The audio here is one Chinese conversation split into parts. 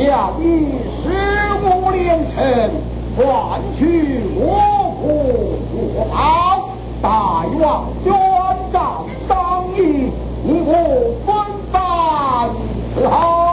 要以15连城换取我国国宝，大王宣召商议，你我分担伺候。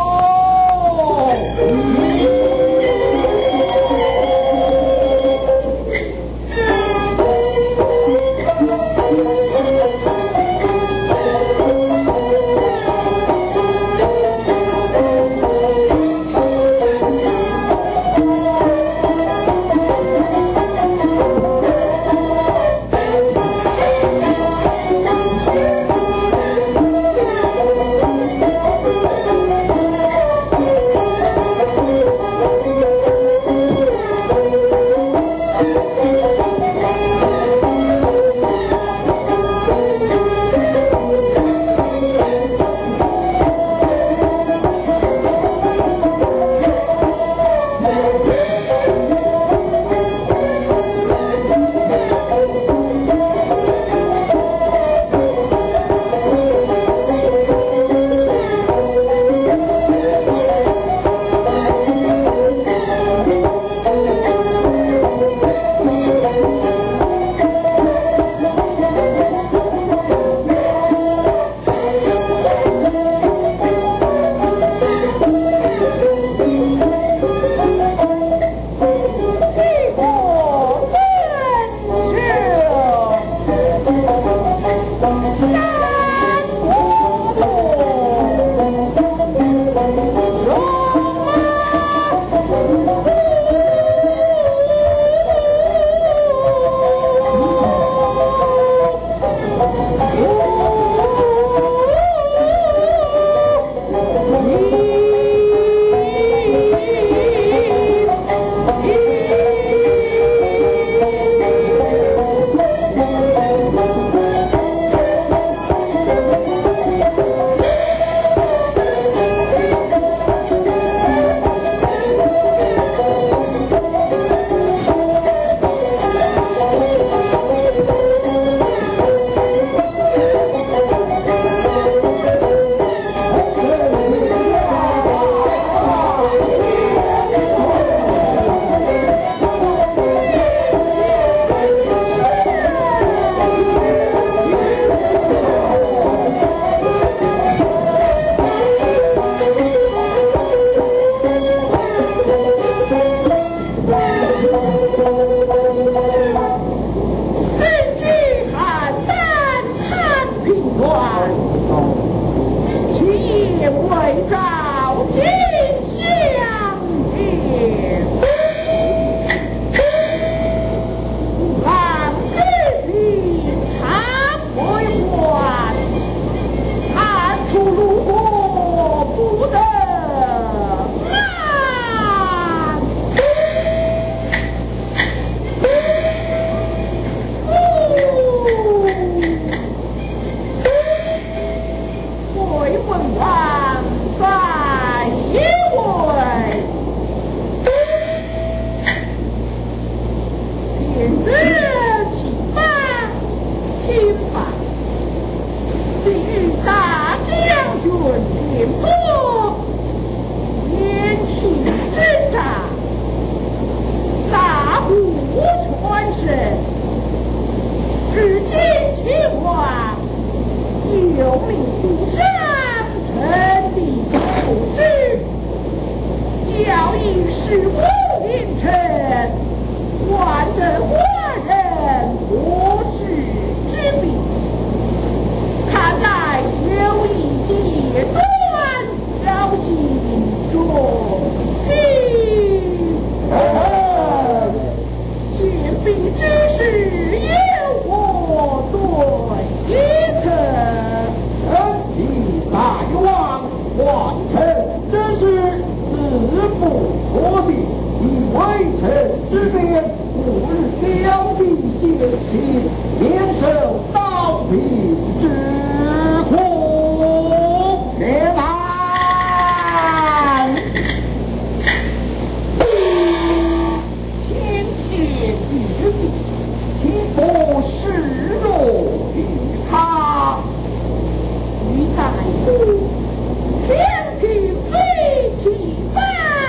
在乎天地飞起帆。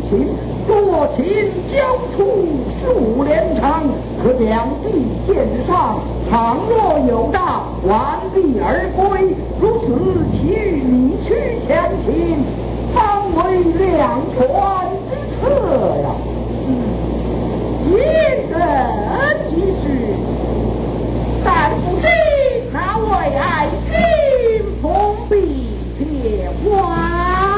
情，多情交出数连长，可两地见上，倘若有诈，完璧而归。如此，其余你去相亲，方为两全之策呀。一人即是，但不知那位爱君封闭铁官。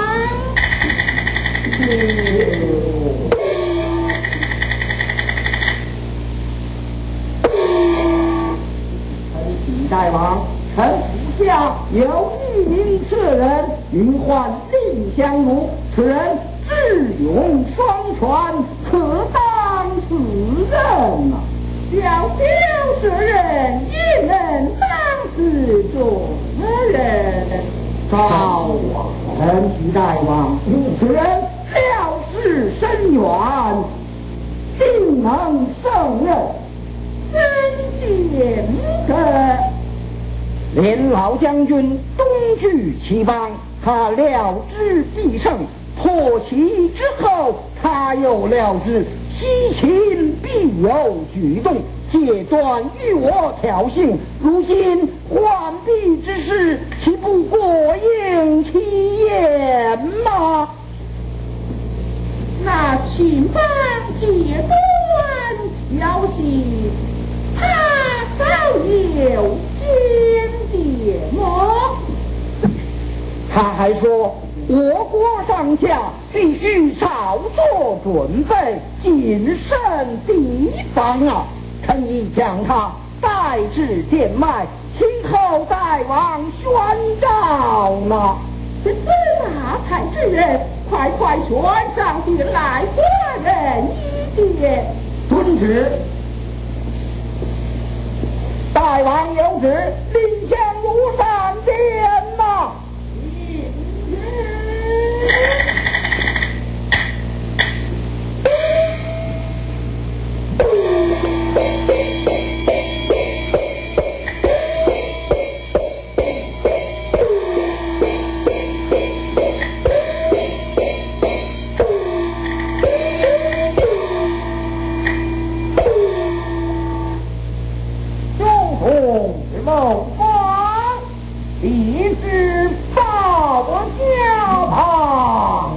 陈大王，臣府下有一名舍人，名唤蔺相如，此人智勇双全，可当此任啊！小丢舍人亦能当此主人。赵臣徐大王，此人料事深远，定能胜任。真见得。连老将军东据其邦，他料知必胜；破其之后，他又料知西秦必有举动，借断与我挑衅。如今浣碧之事，岂不过应其言吗？那秦邦借断消息，他早有间谍么？他还说我国上下必须早做准备，谨慎提防啊！臣已将他带至殿外，请候大王宣召呢。这大才之人，快宣上殿来，国人一见。遵旨。大王有旨，蔺相如上殿呐。某方立志报家堂，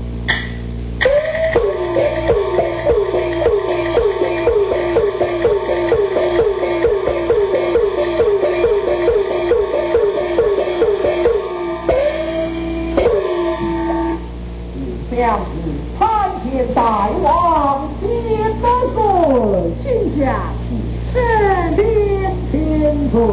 将是参见大王，皆得罪，请下圣灵天罪。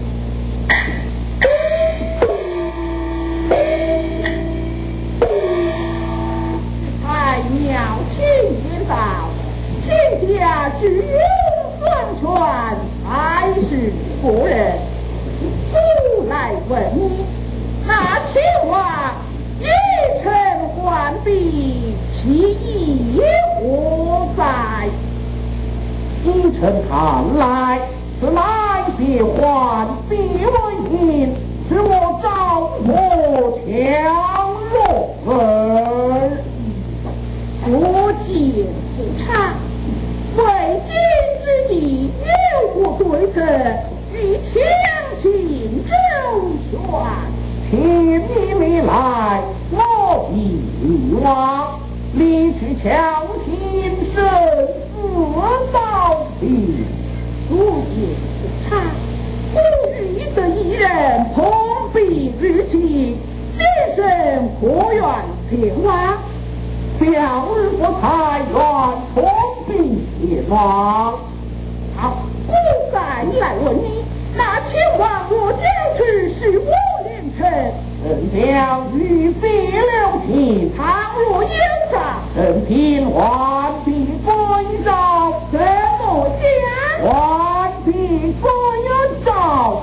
太庙亲言道，天下只有孙权才是国人。故来问你，那秦王一臣浣碧，其意何在？依臣看来，此乃别浣碧为因，使我着魔强弱国见不差，为今之计，有何对策？欲强行周旋，听你命来，我必往，离去强行生死道理。国见不差，故欲得一人同璧于其，今生可愿前往？表日我才愿同璧前往。好，我再来问你，那秦王若就是是我连臣，臣将与别留情；倘若有诈，臣凭浣碧归赵，怎么讲？浣碧归赵。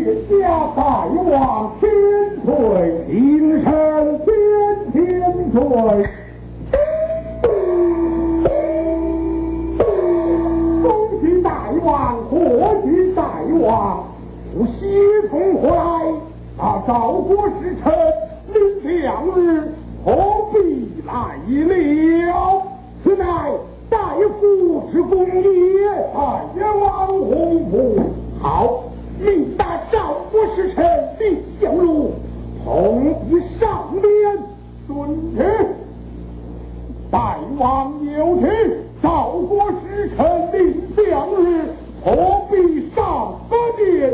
家大王千岁，平生千岁。恭喜大王，贺喜大王！我西从回来，赵国使臣临2日，何必来了？此乃大夫之功也。大王洪福，好，命大赵国使臣李相如统一上面遵旨。大王有旨，赵国使臣临2日，何必上殿？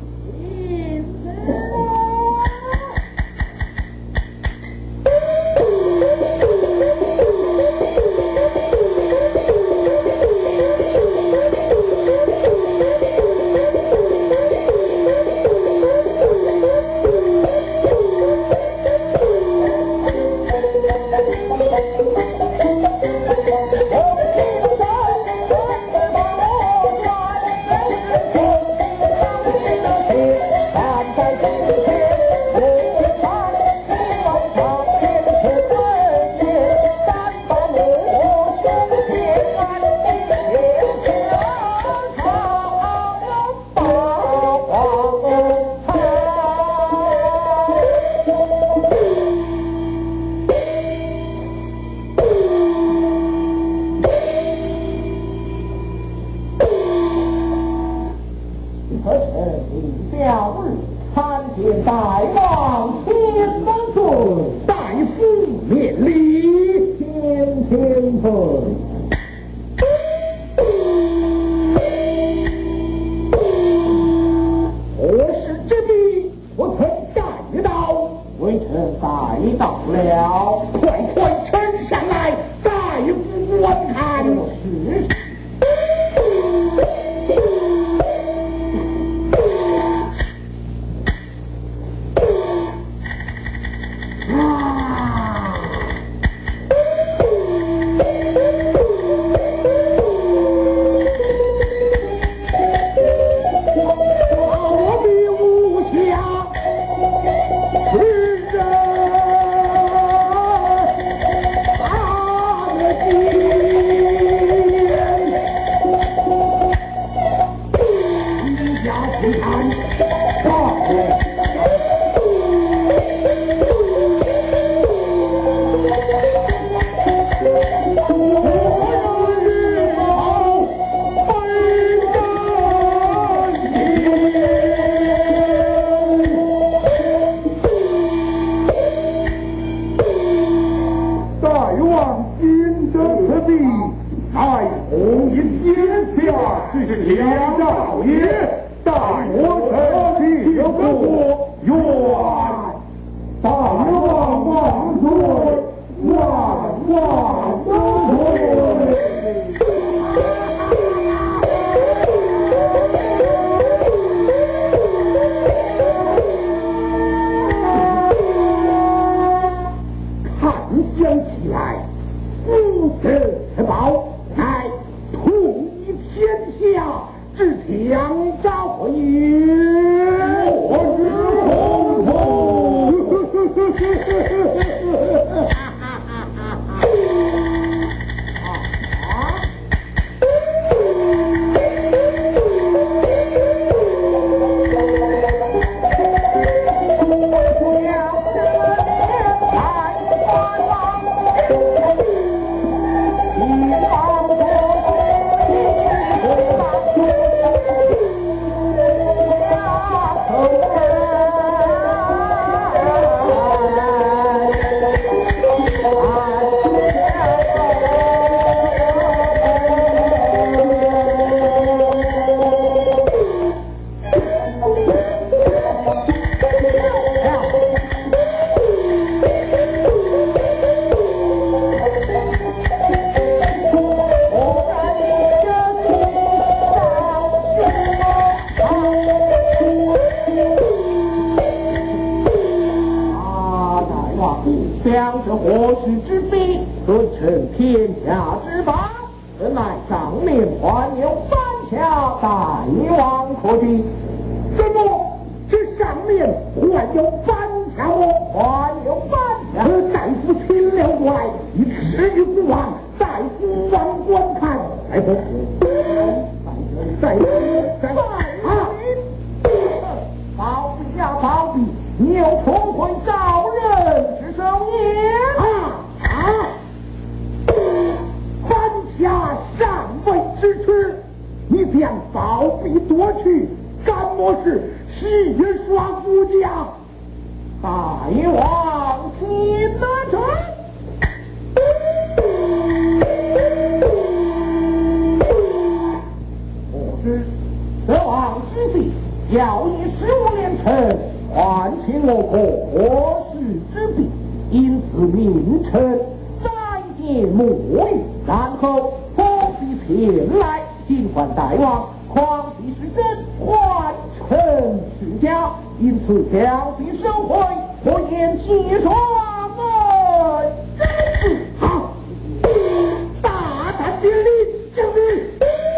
将这祸事之弊，论成天下之法，本来上面还有3条大王可敌。 什么连，还有半条哦， 还有半条。 大夫请了过来，你吃于不忘，大夫往观看。大夫， 包庇呀包庇，你又重回招人之手也。 犯下上位之耻，你将包庇夺去，干么事戏耍国家？ 大王请得准。我知德王之计，要以15连城唤请我国事之弊，因此名臣再见沐浴，然后封闭前来，尽还大王匡济是真，还臣是假，因此将其收回，我言其双门真是好，大胆典礼将军。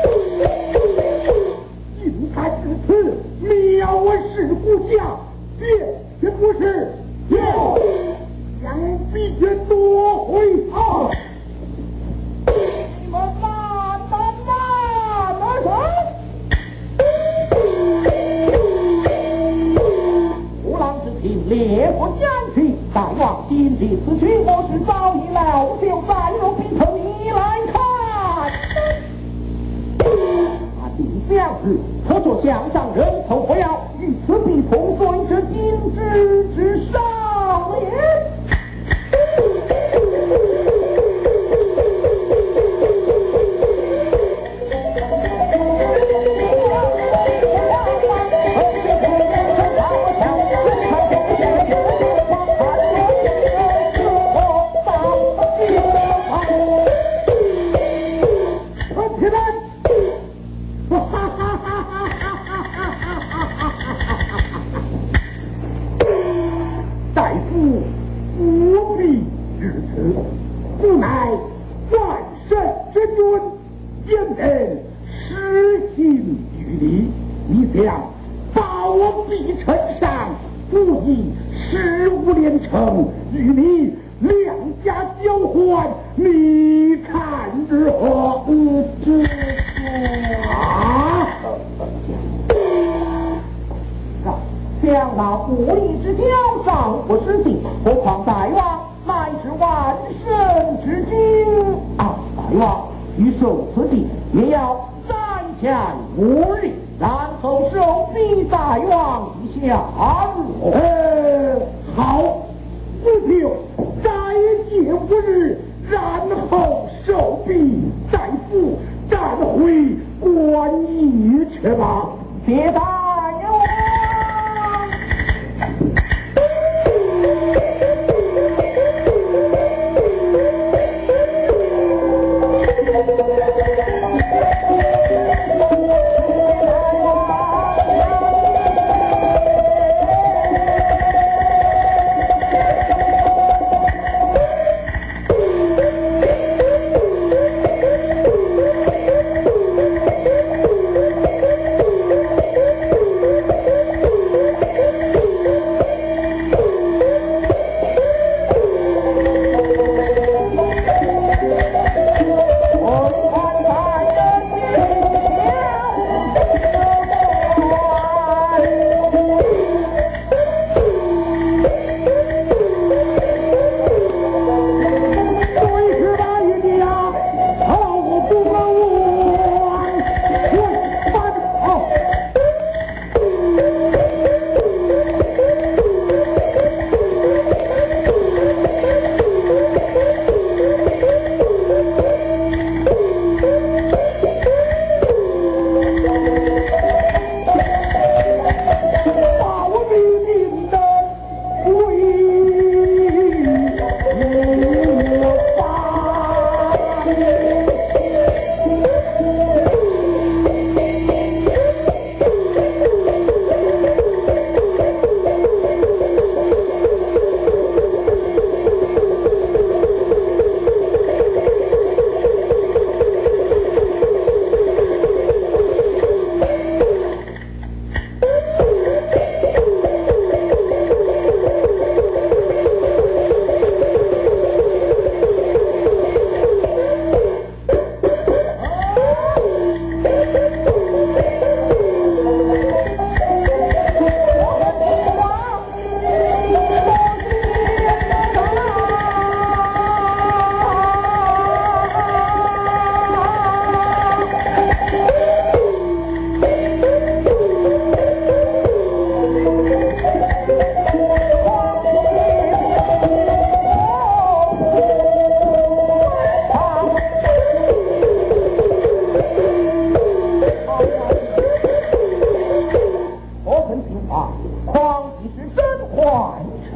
应该至此，藐视国家，别不是，将必决夺回。 你们慢得虎狼之庭，烈火将起，大王今日此去，我是早已老朽，再有必求你来看。定将日，可作项上人头不要，与此必同罪者今之之上也。 大夫无必至此，故乃万神之君，焉能失信于你？你想把我逼臣上，故意15连城与你两家交换，你看如何？ 想那不义之交尚不失信，何况大王乃是万神之君啊！大王欲受此地，也要3天5日，然后受逼大王一下。 好，不就再借5日，然后受逼再赴战回观义去吧。 谢大王。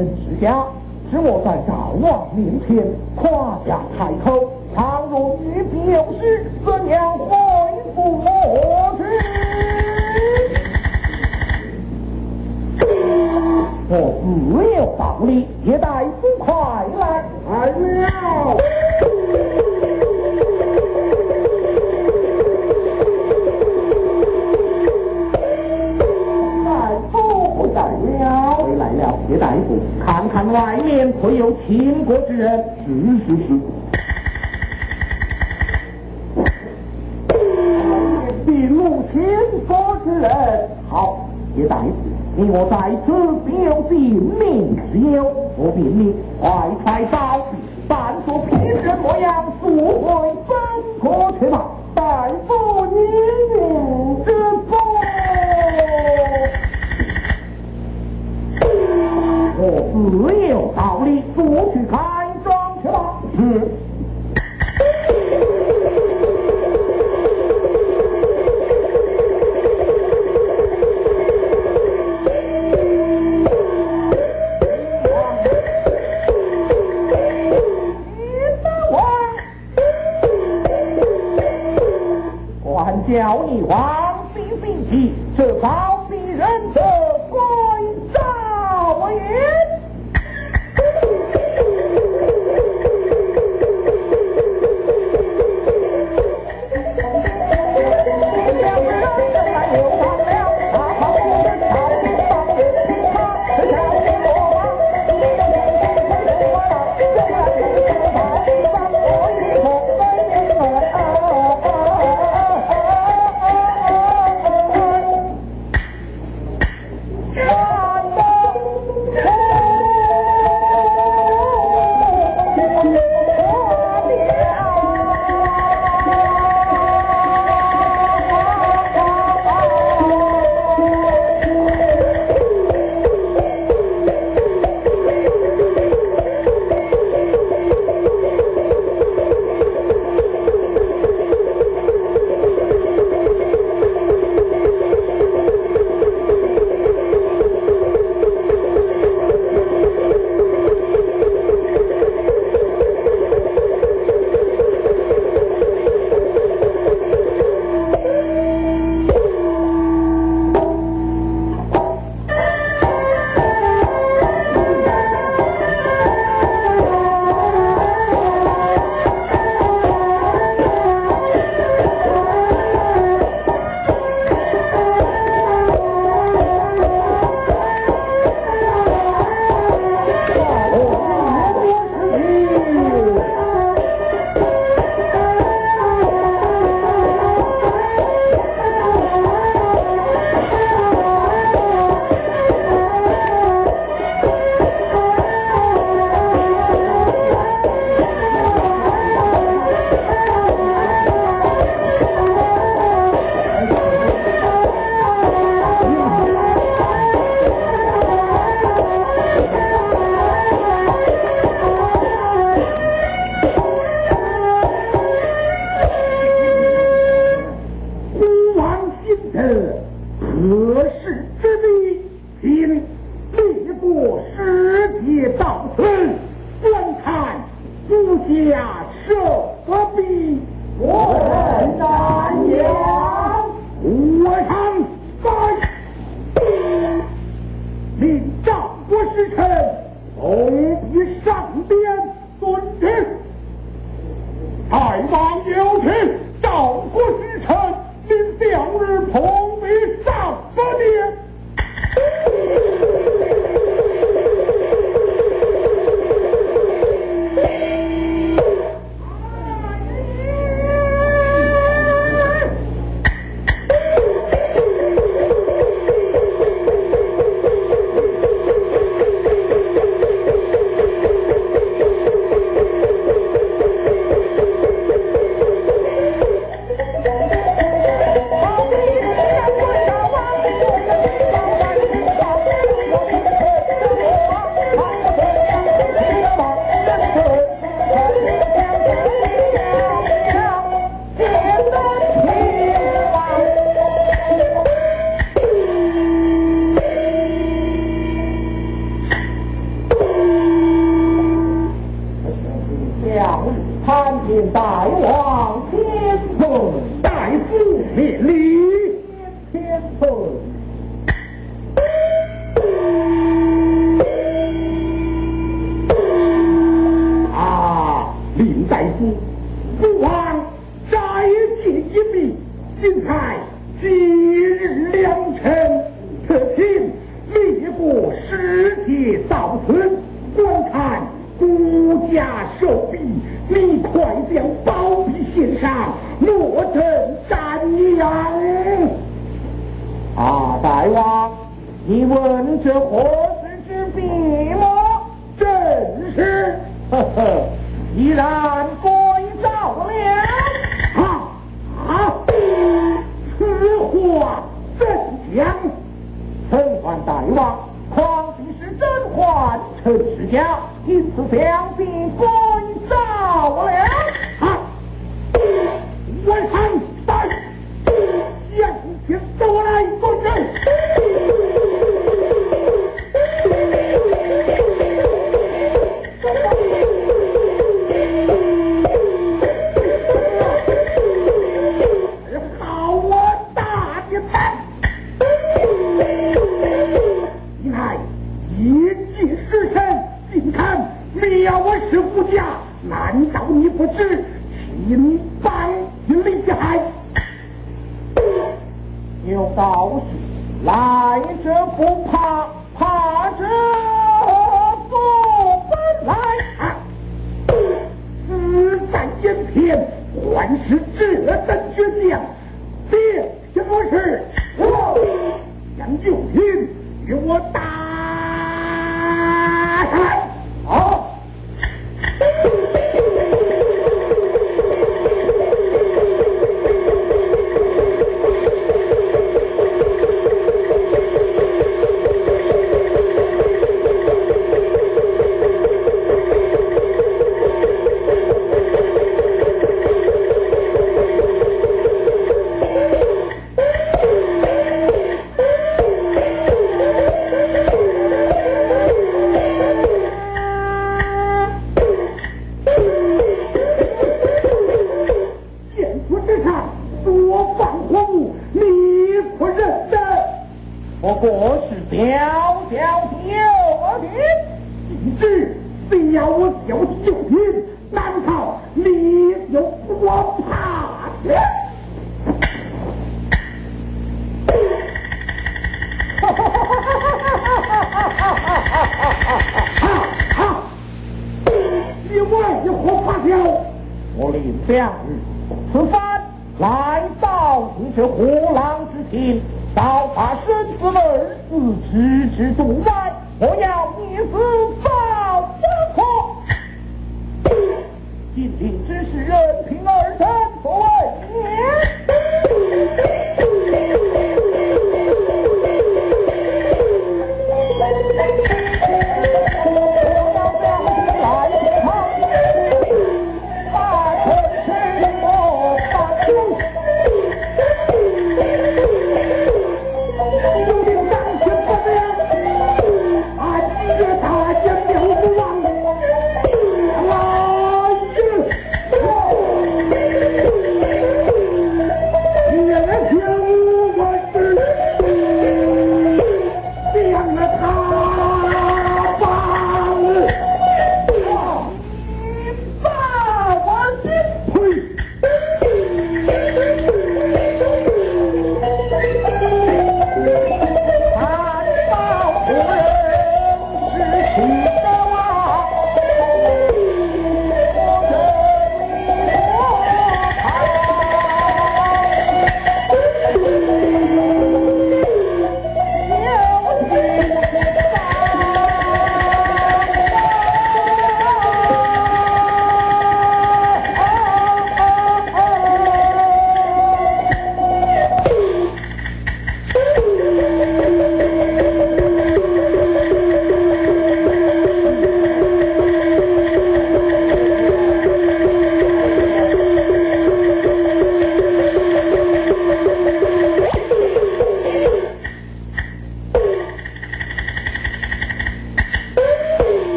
臣之下，使我在赵王面前夸下海口。倘若玉璧有失，怎样恢复我去？我自有道理，叶大夫快来！ 来了。 回来了，叶大夫，看看外面会有秦国之人。 是。 并无秦国之人。好，叶大夫，你我在此必有性命之忧，我命你快快招兵，扮作平人模样，速回三国去吧。大夫，你命之福。我自有道理，速去开庄去吧。叫你往西行去，这高逼人的归赵也。 啊，大王，你问这何事之必么？ 正是。 呵呵，依然归赵了。 此话怎讲？ 臣唤大王，况既是真唤，臣是假，因此想必归赵了。 晚上在将军走来尊人。好我大的胆！你看一计失身，竟敢藐我是胡家，难道你不知秦邦厉害？ 有道是，来者不怕，怕者不本来。 子弹眼前，还是这等倔强。别什么事？将九品与我打上来。 好。我过是小小九品， 今日非要我小九品，难道你有不怕的？你为何发笑？ 我领两日，此番来到你这虎狼之庭，刀法生死二字，置之度外，我要你死报不可。今令之事，任凭二臣所为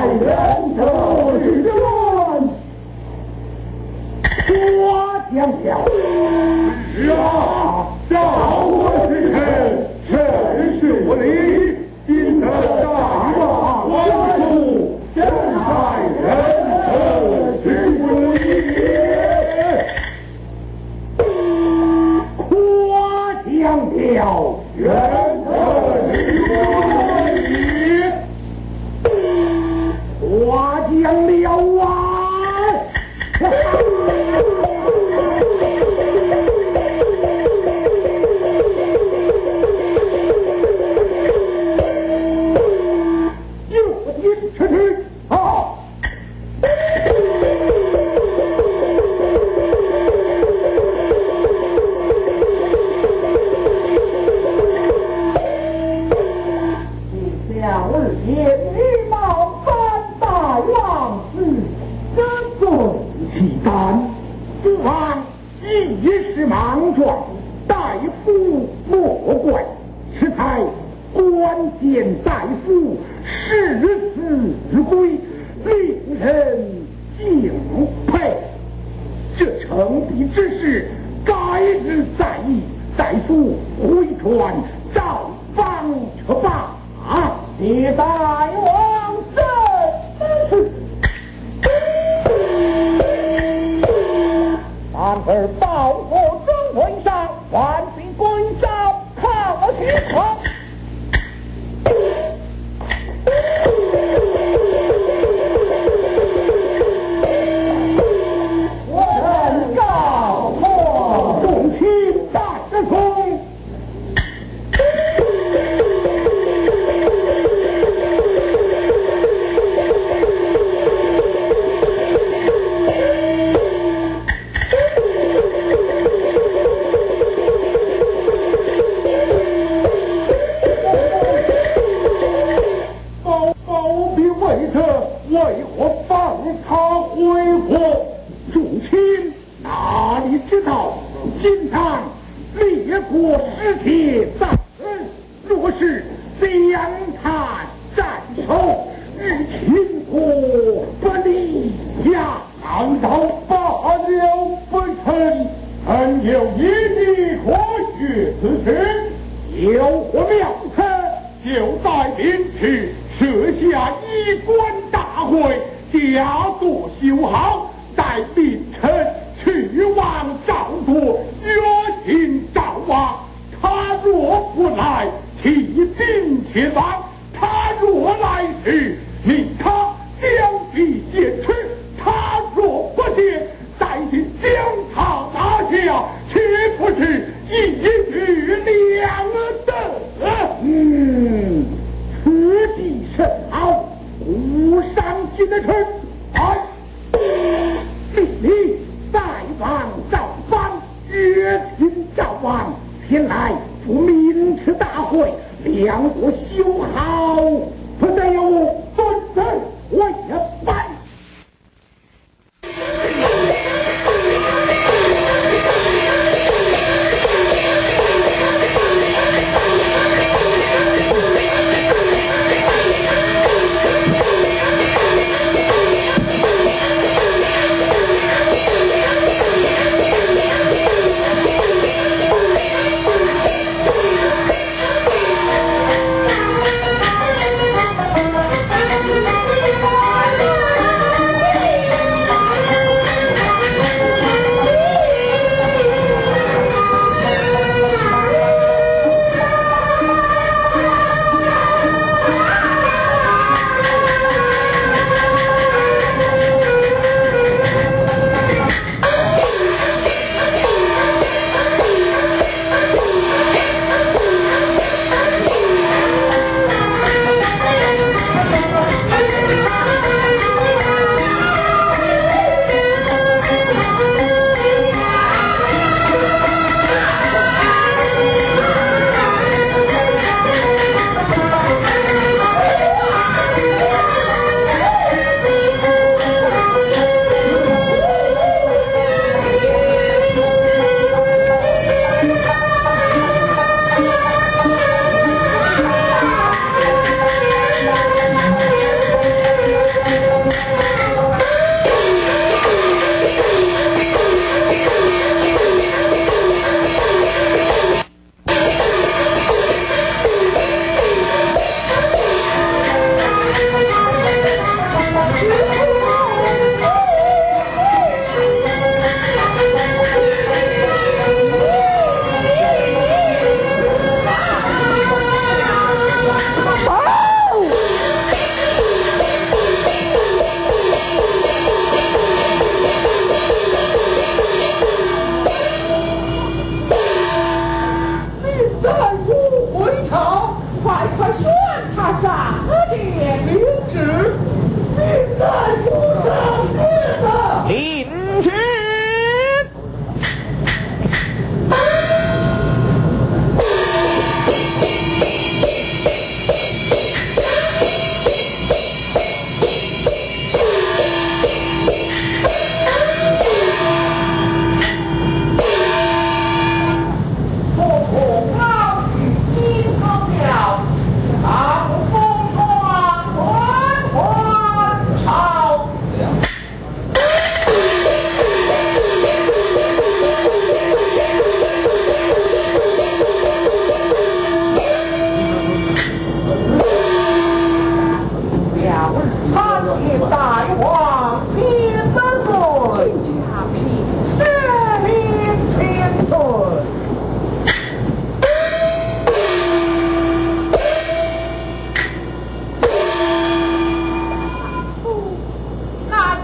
人头之君，我讲了。 是啊，赵国之臣，臣是我礼，今得大王关注，真乃人头之君也。 夸奖了人头之君也。 夸奖了啊！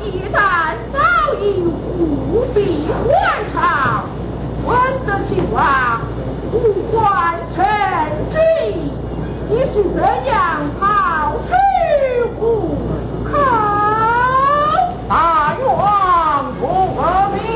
一旦早已务必还朝，闻得秦王不还臣旨，你是怎样逃去虎口？ 大王不可命。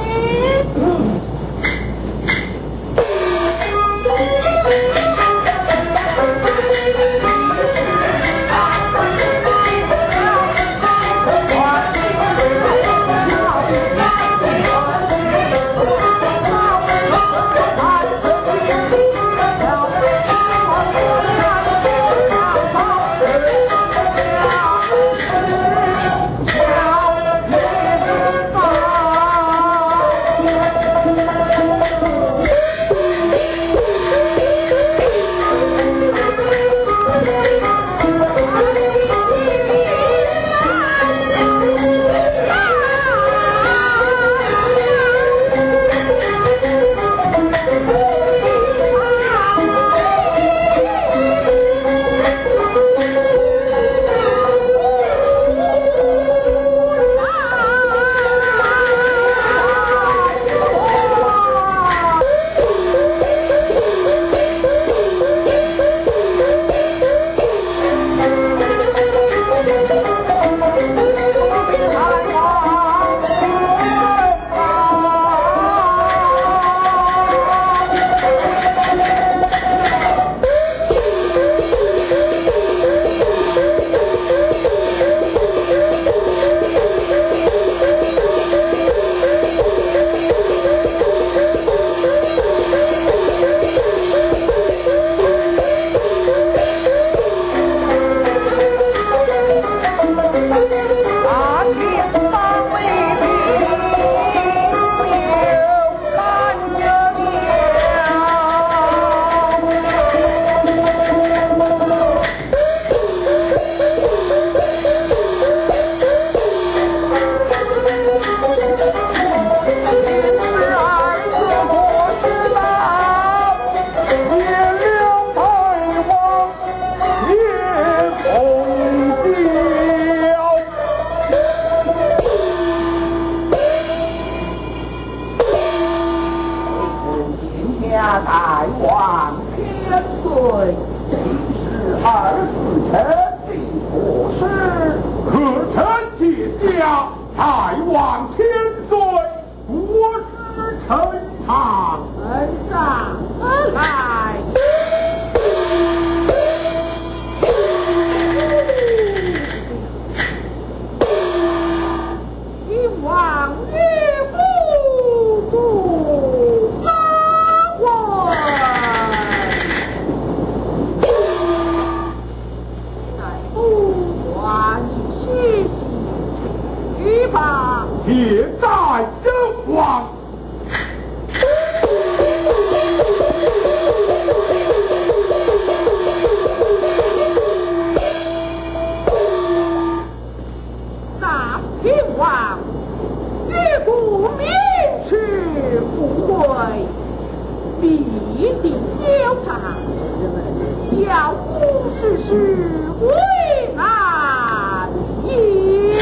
大王千岁，今是24臣的国事， 可臣接驾，大王千岁，国事呈堂。 恩上而来。秦王岳父不发问，乃不还谢信去吧。 且在身亡。 大秦王越不免去不回，必定交战，叫吾世事为难也。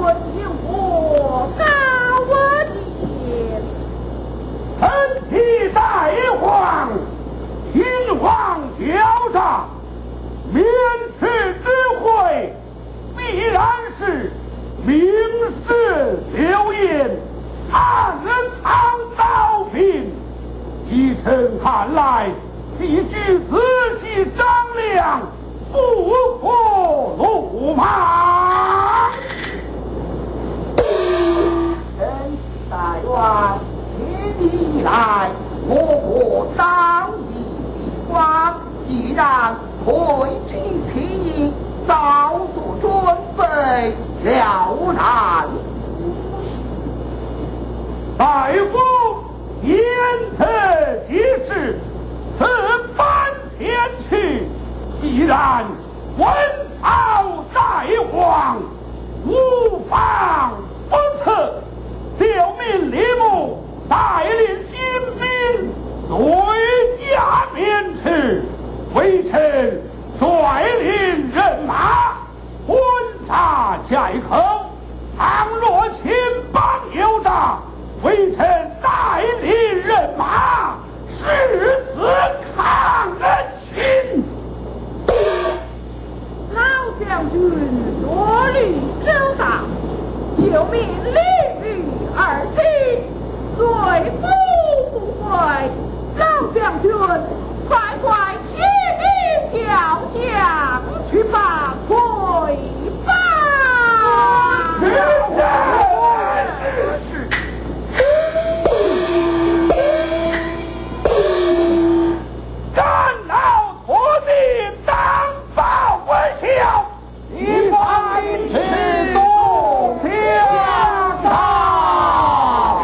有何高见？ 臣替大王秦王交战，免去之会，必然是明示流言，暗藏刀兵。依臣看来，必须仔细张量，不可鲁莽。 大王千里以来，我国当以必光，既然退军前营，早做准备，了然无事。 大夫言辞及时，此番前去，必然文朝大王，无妨不测。就命李牧带领精兵随驾便去，微臣率领人马观察寨口，倘若前方有诈，微臣带领人马誓死抗秦。 老将军若虑周到，就命李煜二弟随父不回。老将军快快起兵调将去把回吧。 战老托地当报为孝，一番去动天道。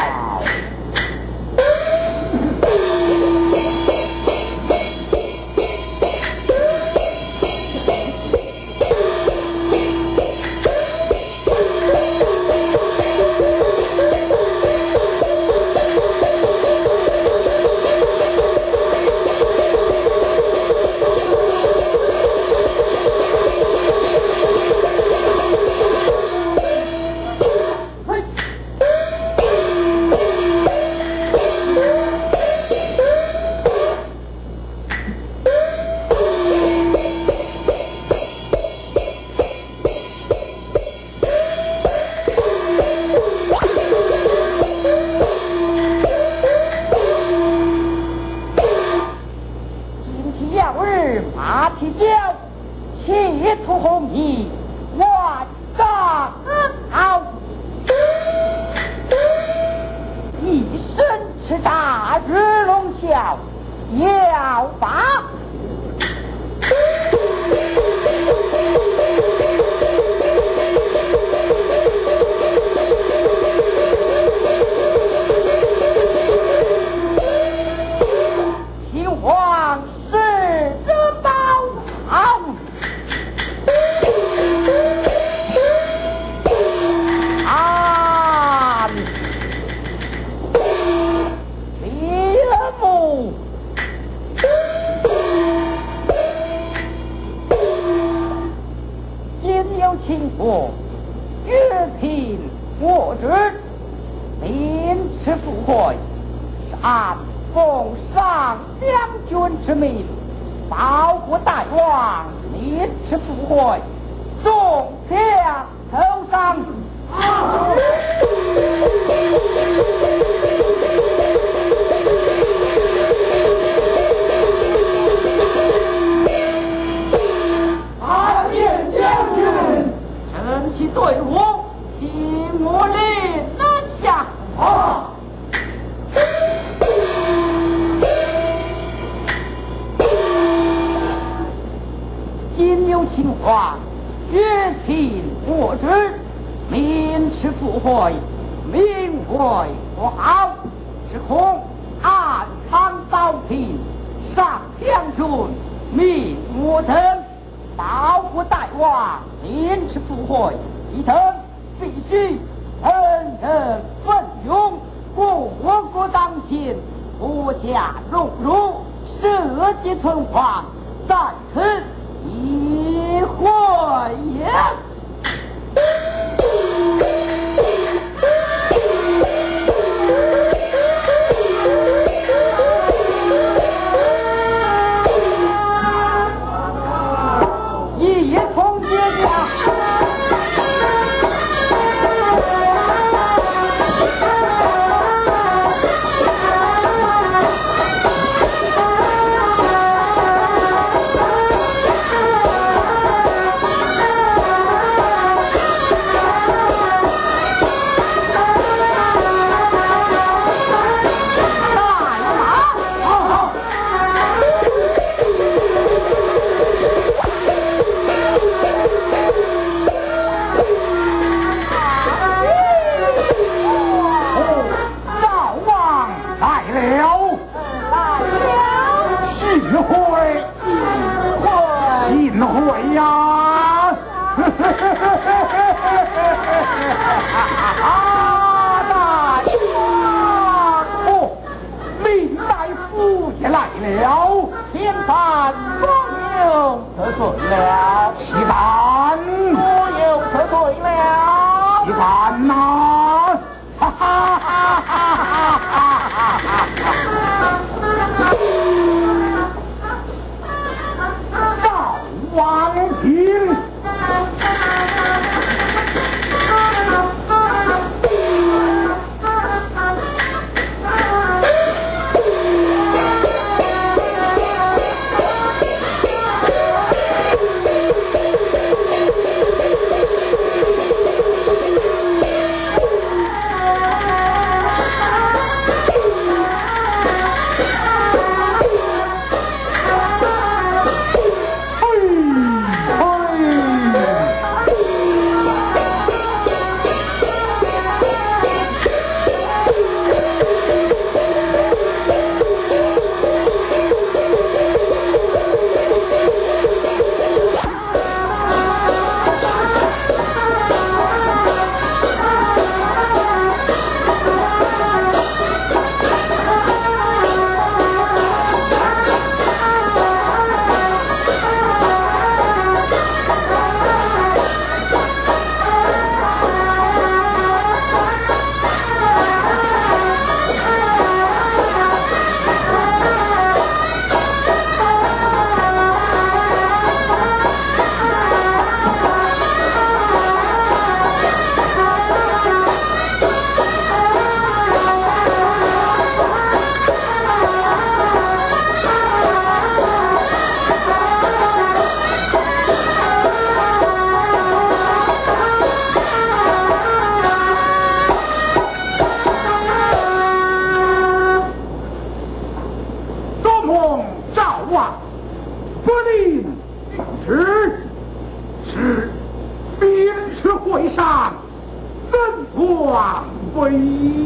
一会也。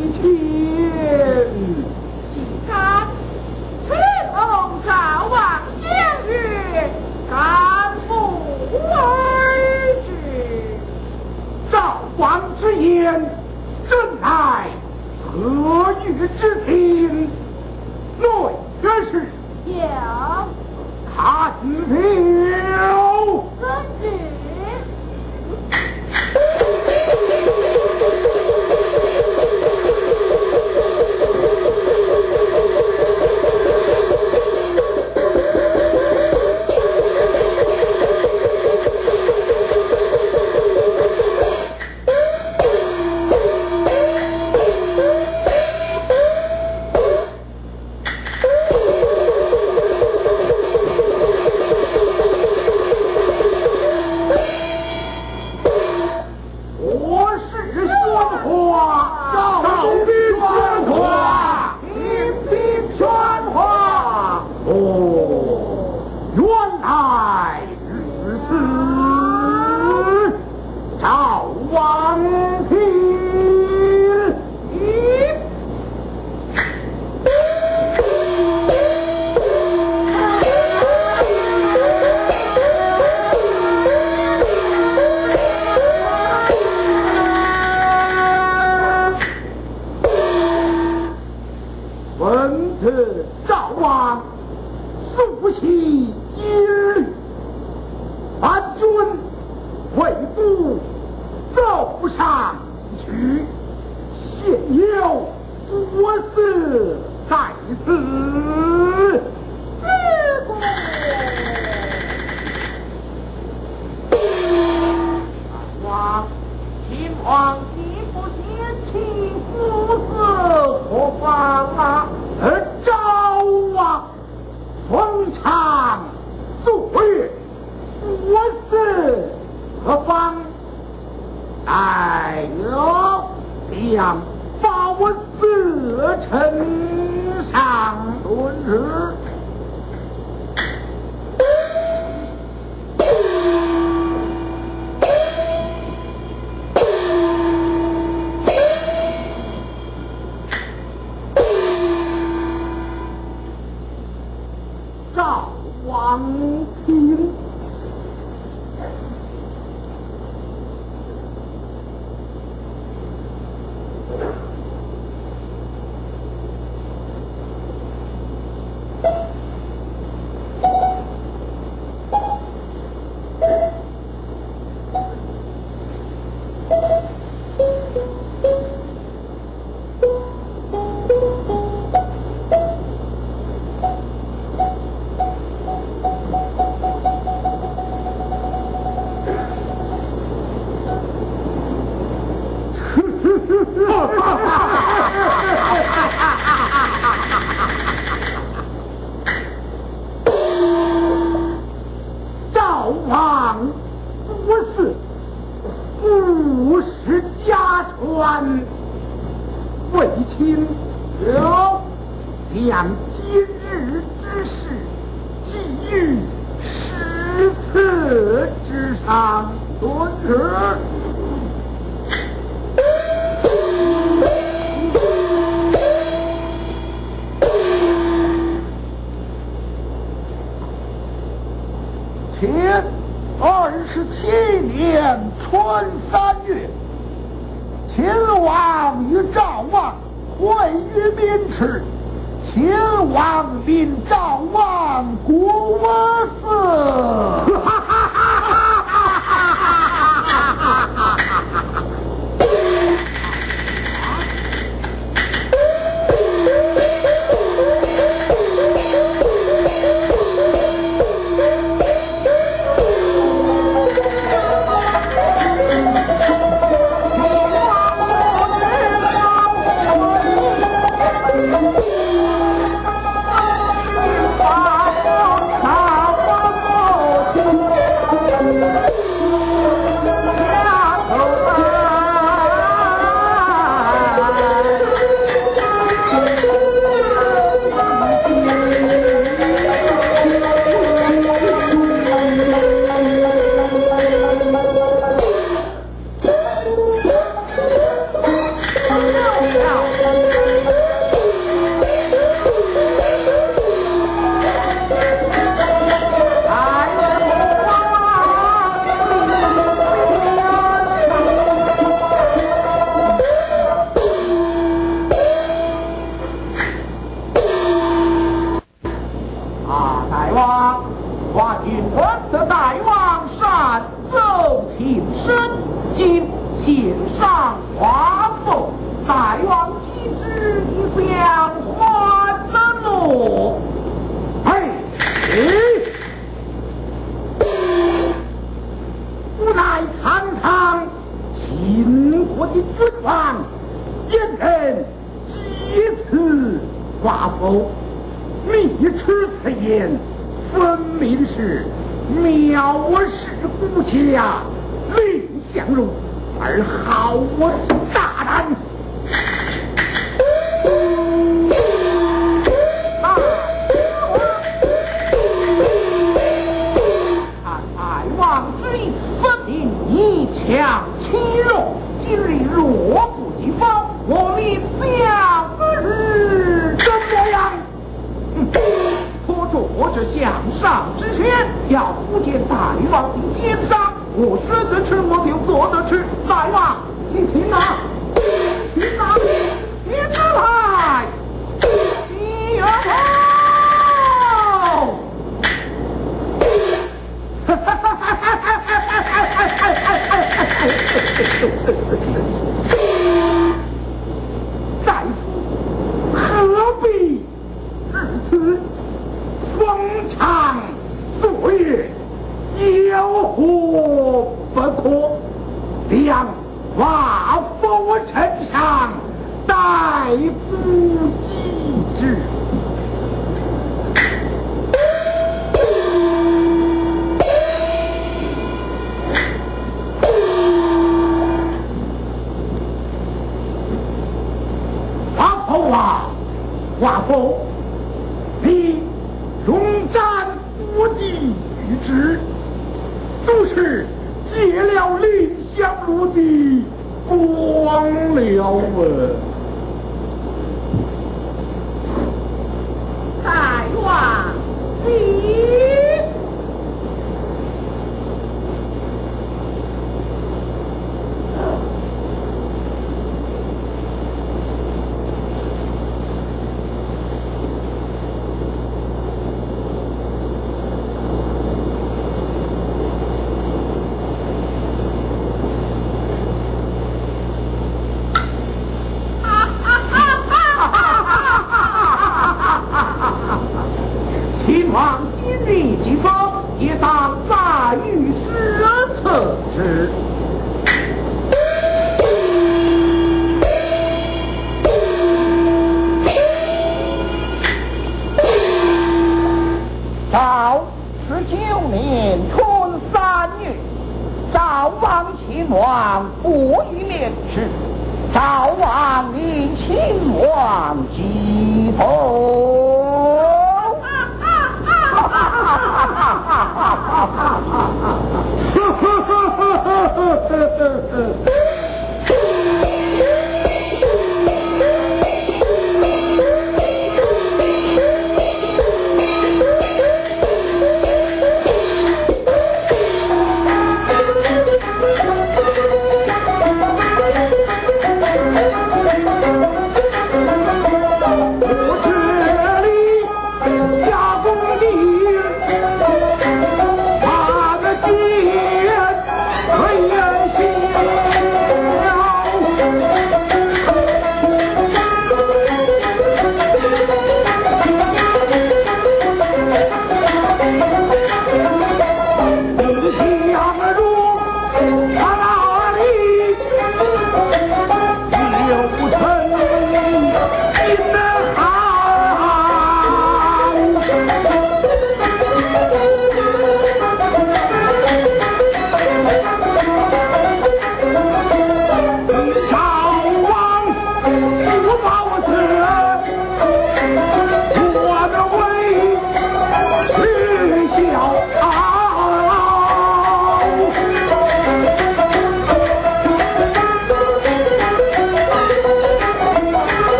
情。 岂敢去同赵王相约，敢不而止？ 赵王之言，真乃何欲之听？内院士有看了。 遵旨。 27年春3月，秦王与赵王会于渑池，秦王命赵王国司。 人几次寡否，密齿此言，分明是藐视孤家，蔺相如，而好我大胆。 大王之意，分明一腔情容。今日若不及报，我立下日怎么样？托着这向上之权，要福建大王的肩上，我说得吃，我就做得吃。大王，你听啊，听啊，听得来，第二套。大夫何必如此？逢场作乐，有何不可？两画佛呈上，待夫机之。华否，你勇战国际与之，都是解了蔺相如的光了大王，你秦王今日即封，也当在御史测之。 昭19年春3月，赵王秦王不予免职，赵王令秦王即封。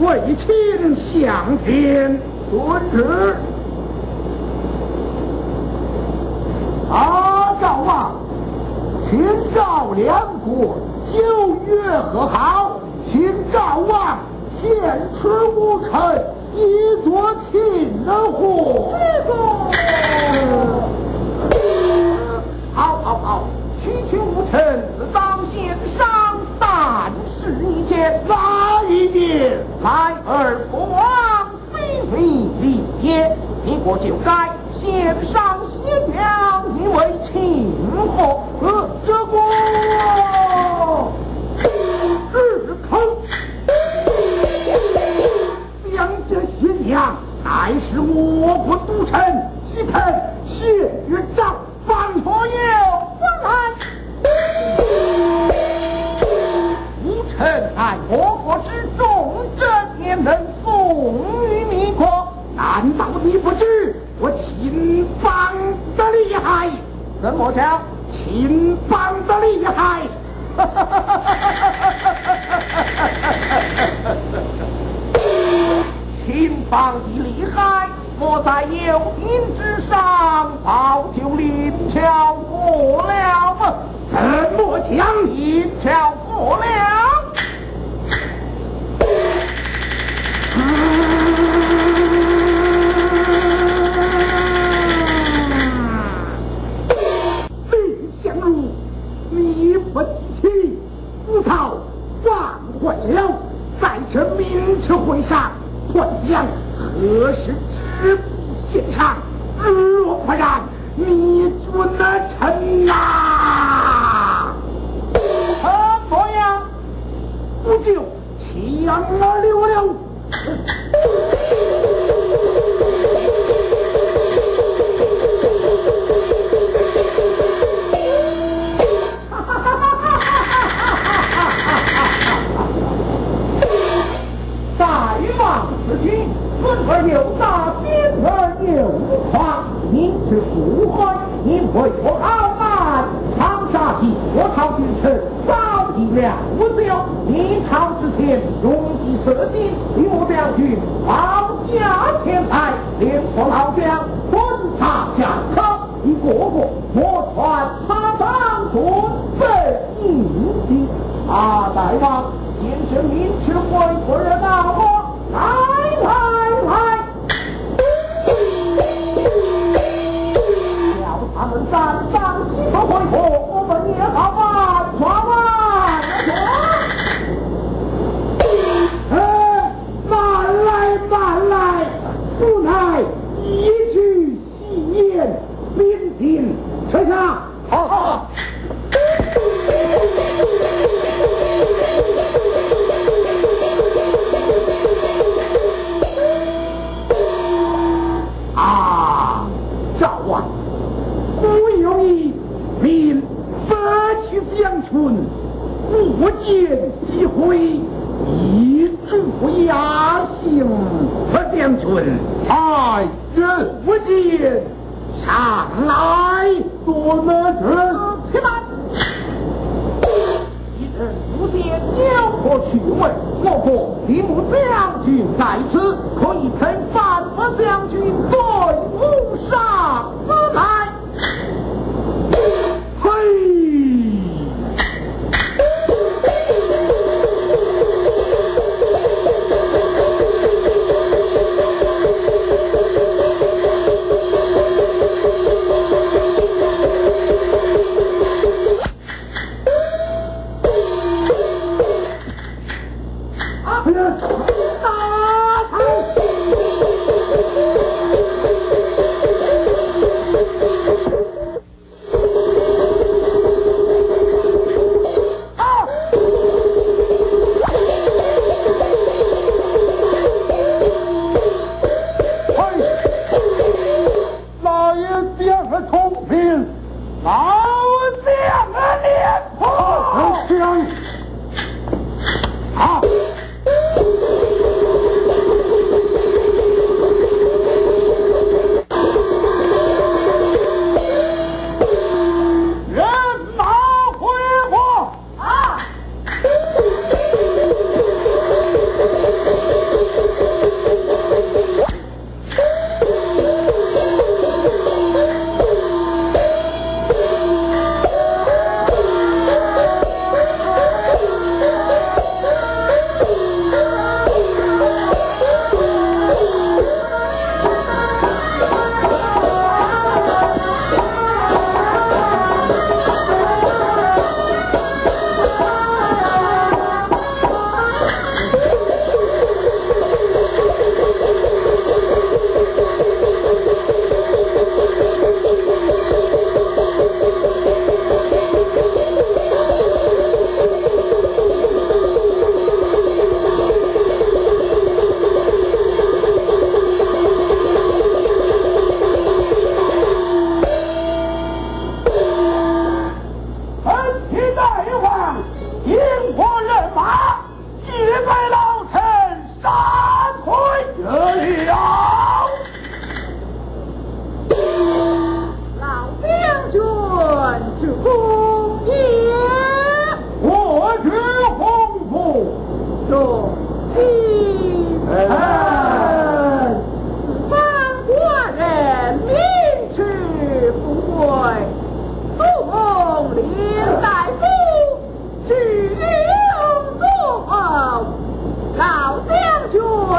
为秦相天。 遵旨。赵王，秦赵两国9月和好，请赵王献出吴臣以作秦国。好，区吴臣自当献上，但是一件，哪一件？来而不往，非礼也。你我就该献上先将，以为庆贺。这个日头，将这先将乃是我国都臣，西臣谢元璋方所有。吾臣乃我国之重臣，也能送于民国。难道你不知我秦邦的厉害？怎么讲？秦邦的厉害！秦邦的厉害，莫在有因之上，早就临巧过了吗？怎么讲？临巧过了。相如，你不提起吴曹忘坏了，在这明池会上，幻将何时之笔献上？若不然，你准的臣啊！怎么样？不就强而流了？大王此君，尊而有大，鞭而有夸。您是不会，您为我傲慢，长沙记我朝君臣，早已了无咎。你朝之前，容计色金，与我将军保驾天才，连破老将，吞杀下口，一个个莫传他当准备应敌。大王，先生明知为国人大我。来，叫他们站上西河回国，我们也好办，传万慢来，不乃一句戏言，边境撤下。好。赵王，不有一命舍弃将军，不见机会，一助压行和将军，人不见，上来多得知。且慢，一人不见，有何趣味？我国李牧将军在此，可以陪范伯将军对伍上此来。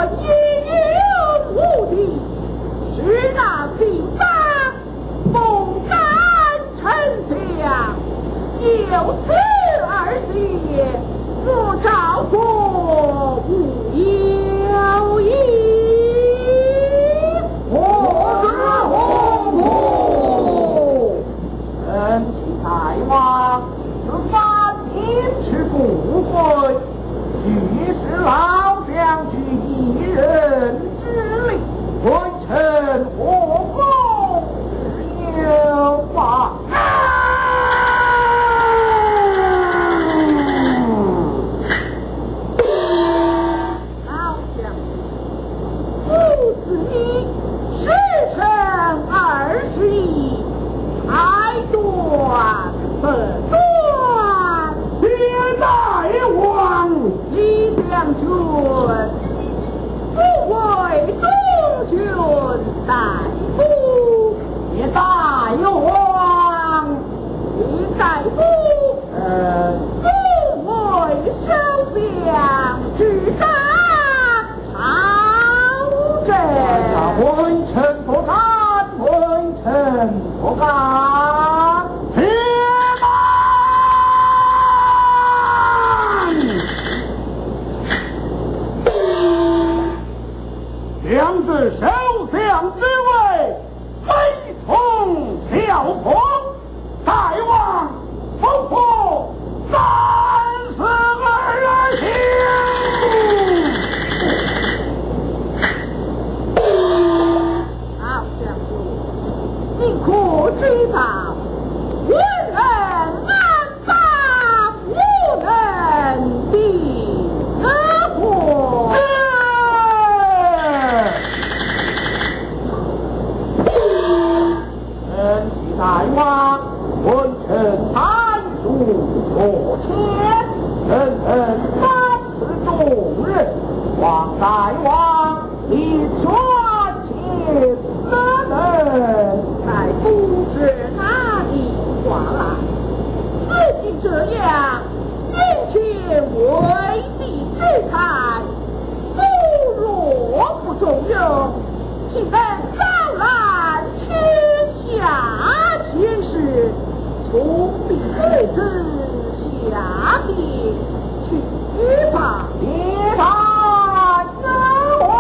英勇无敌，是那平方猛敢丞相，有此二姐，我赵国无有矣。 我是洪武，臣启大王，是反天之不讳，俱是老将军一人之力，为臣何功之有啊？ 老将军，父子你时辰21，才断本断。 别大王， 李将军，不为忠君大夫， 也大王， 李大夫，不为首相执掌朝政。 微臣不敢，微臣不敢。 别两子首相之位，非同小可。大王不负32情。 老将军，你可知道，文人安邦，无人敌何国？ 臣启大王，微臣参数所牵，臣三次重任，望大王以全切责任。 乃不知哪里话来，自己这样金钱为地之财，不若不中用，岂能招揽天下贤士，从彼之下地去吧？ 别大王。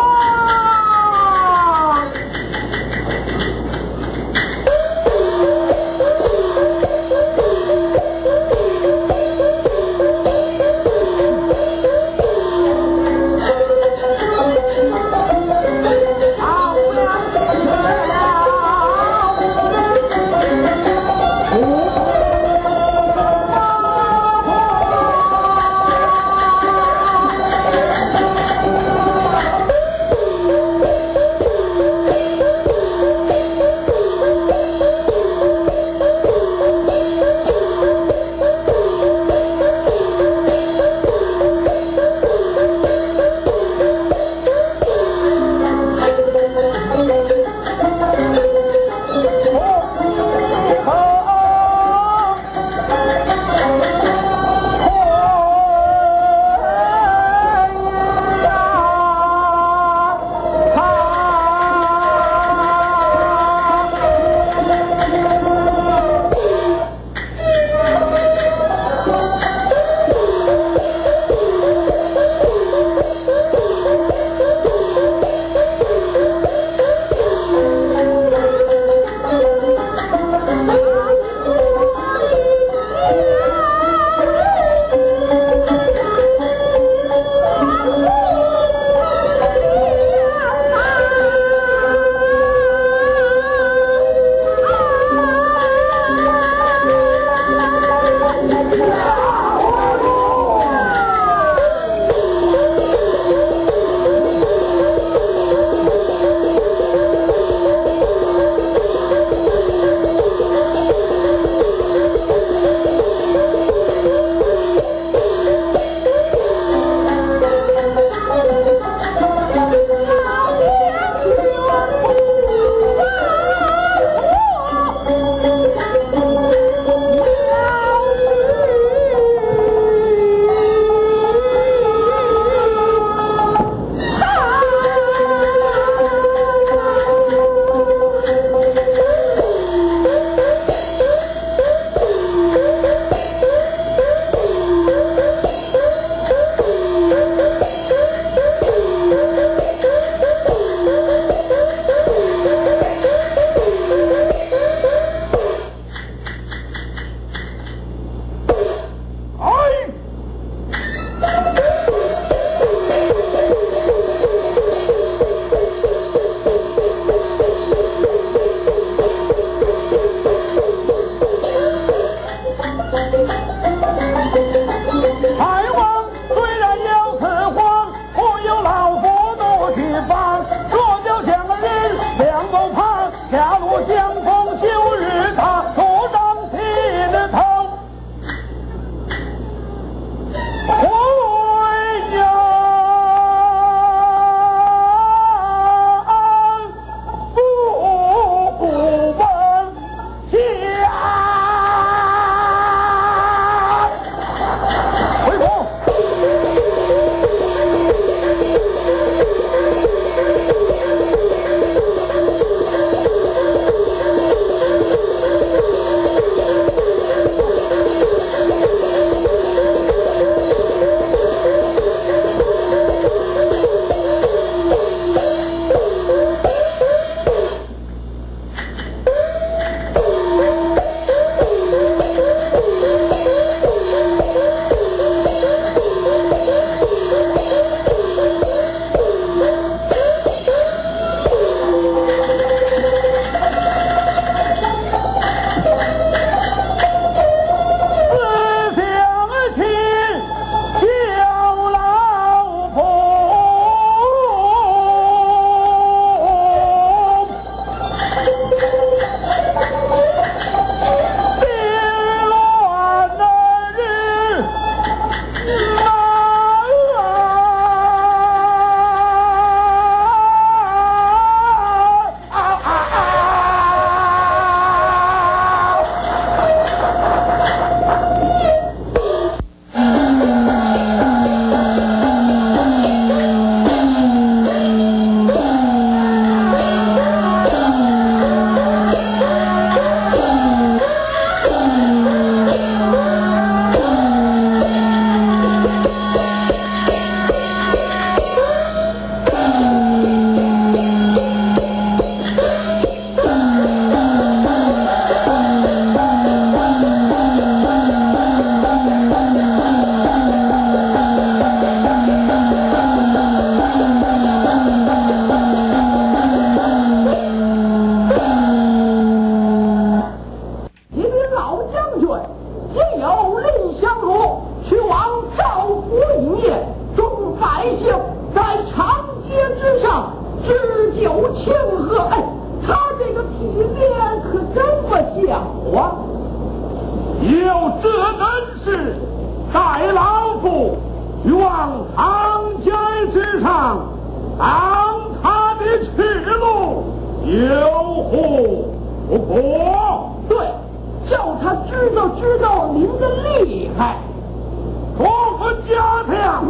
当他的去路有何不可？ 对，叫他知道您的厉害。 说个家条，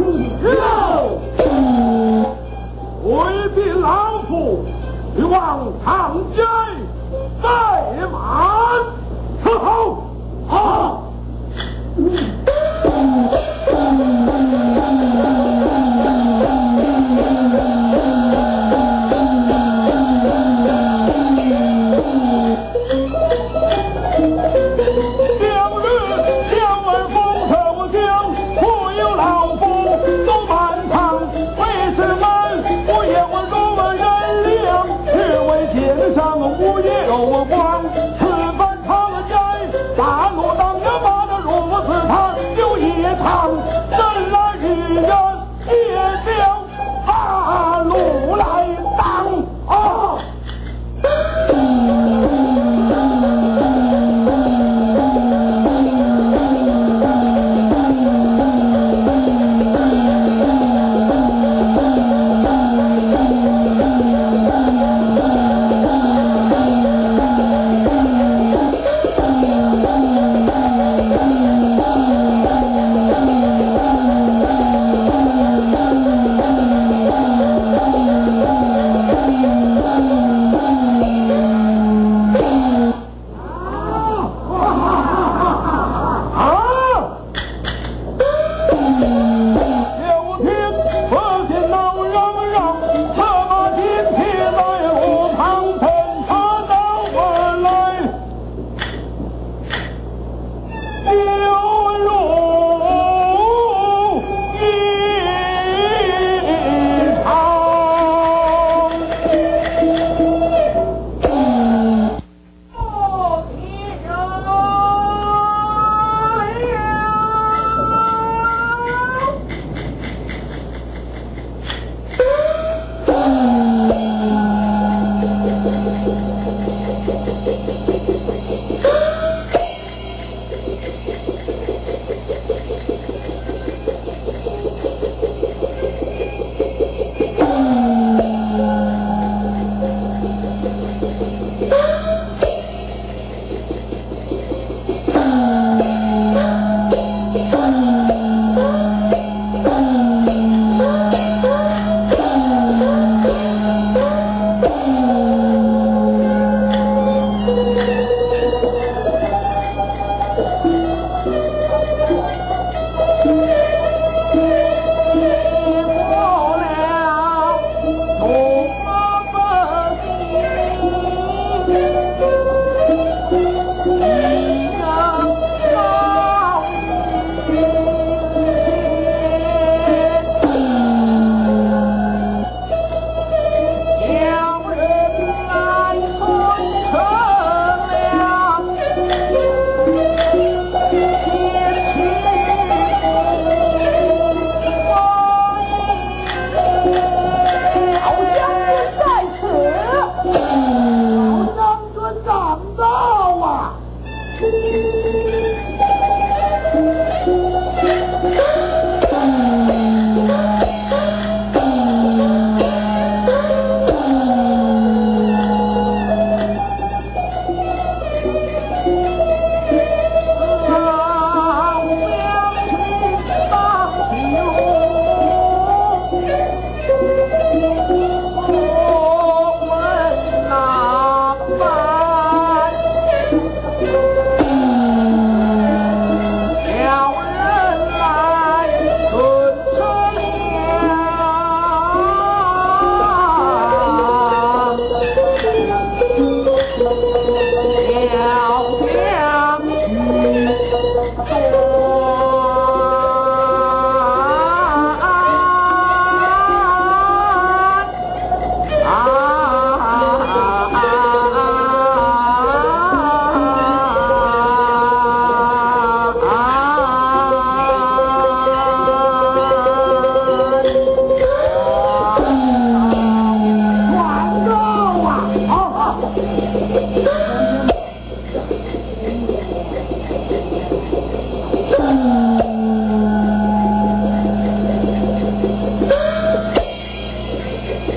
回禀老夫，去往长街备马，伺候。好。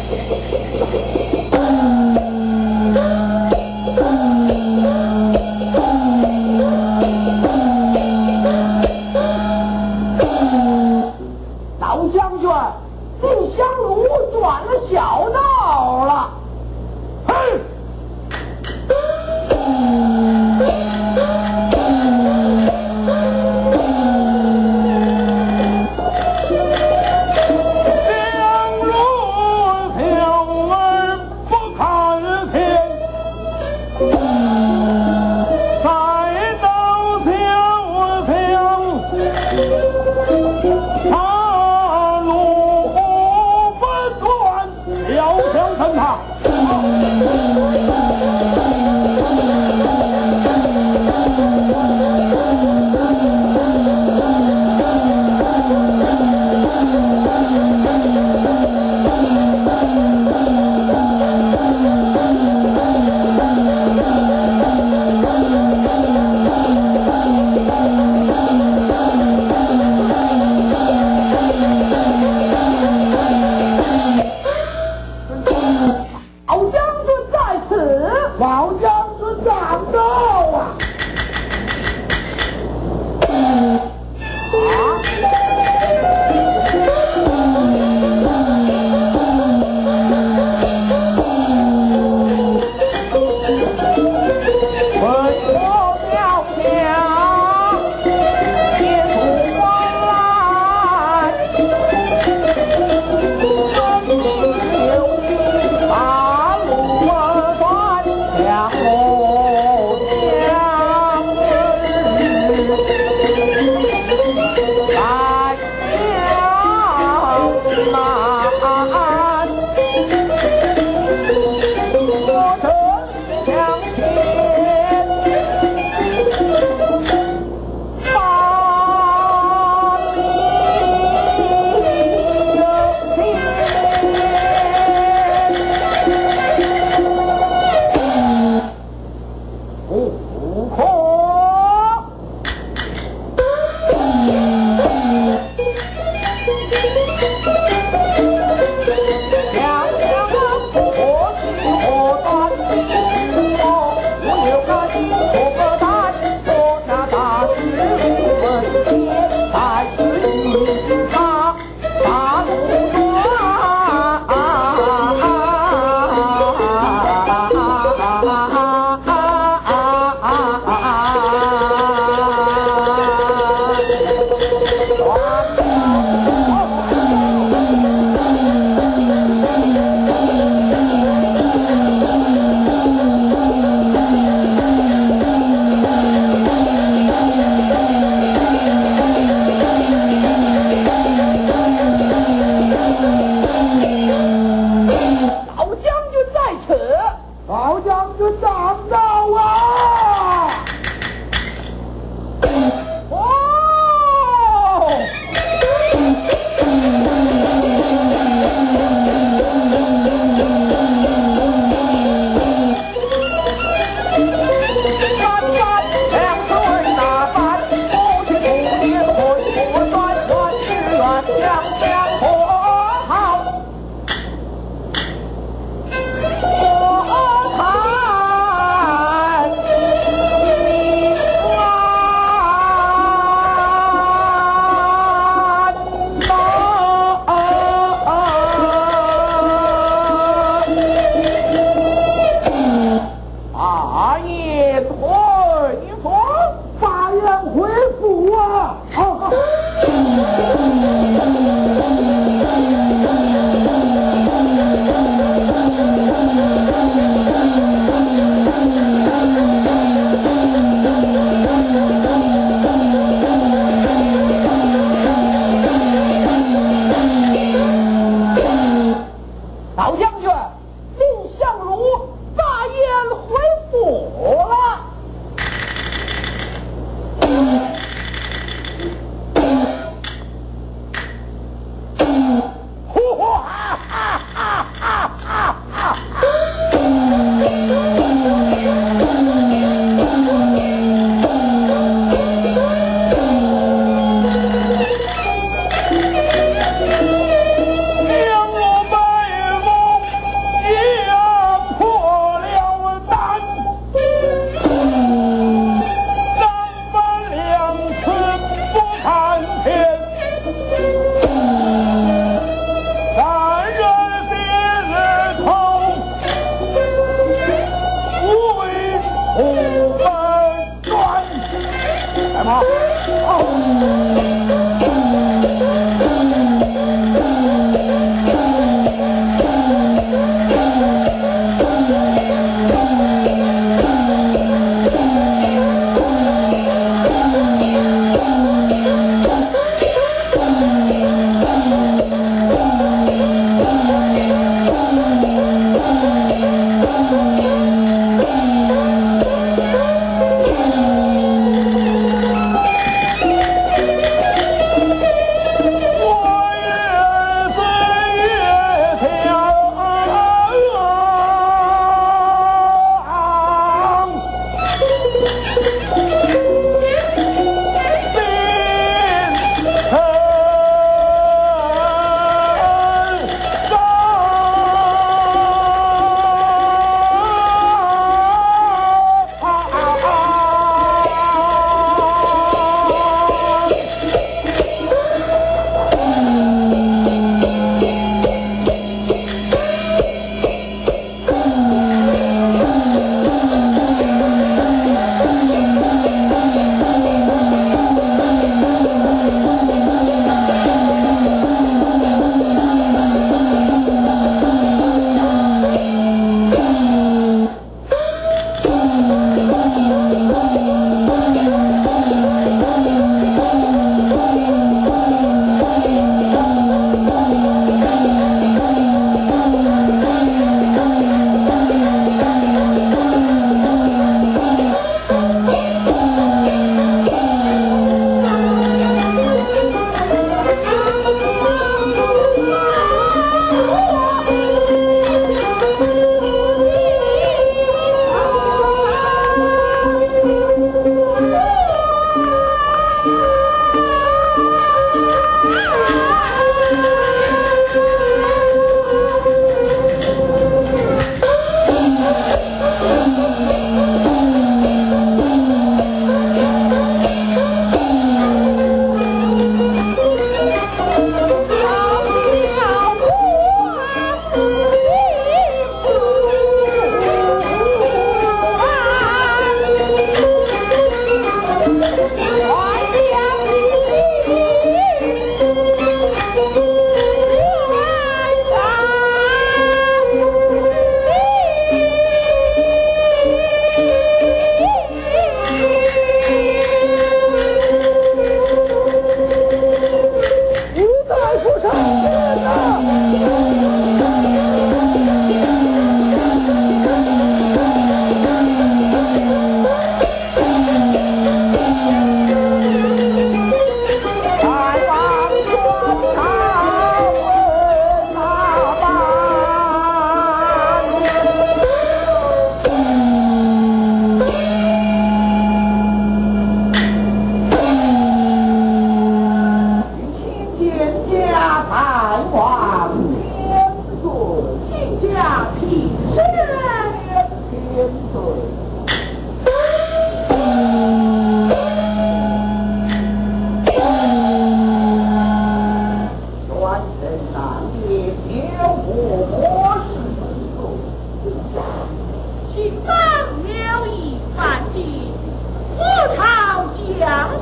老将军，定香炉转了小道了。 嘿！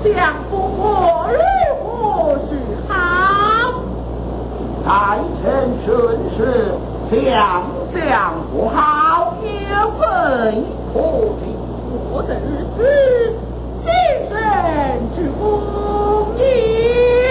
相不过如何是好？ 在前顺时，相相不好，也非可的。 我的日子，今生之功也。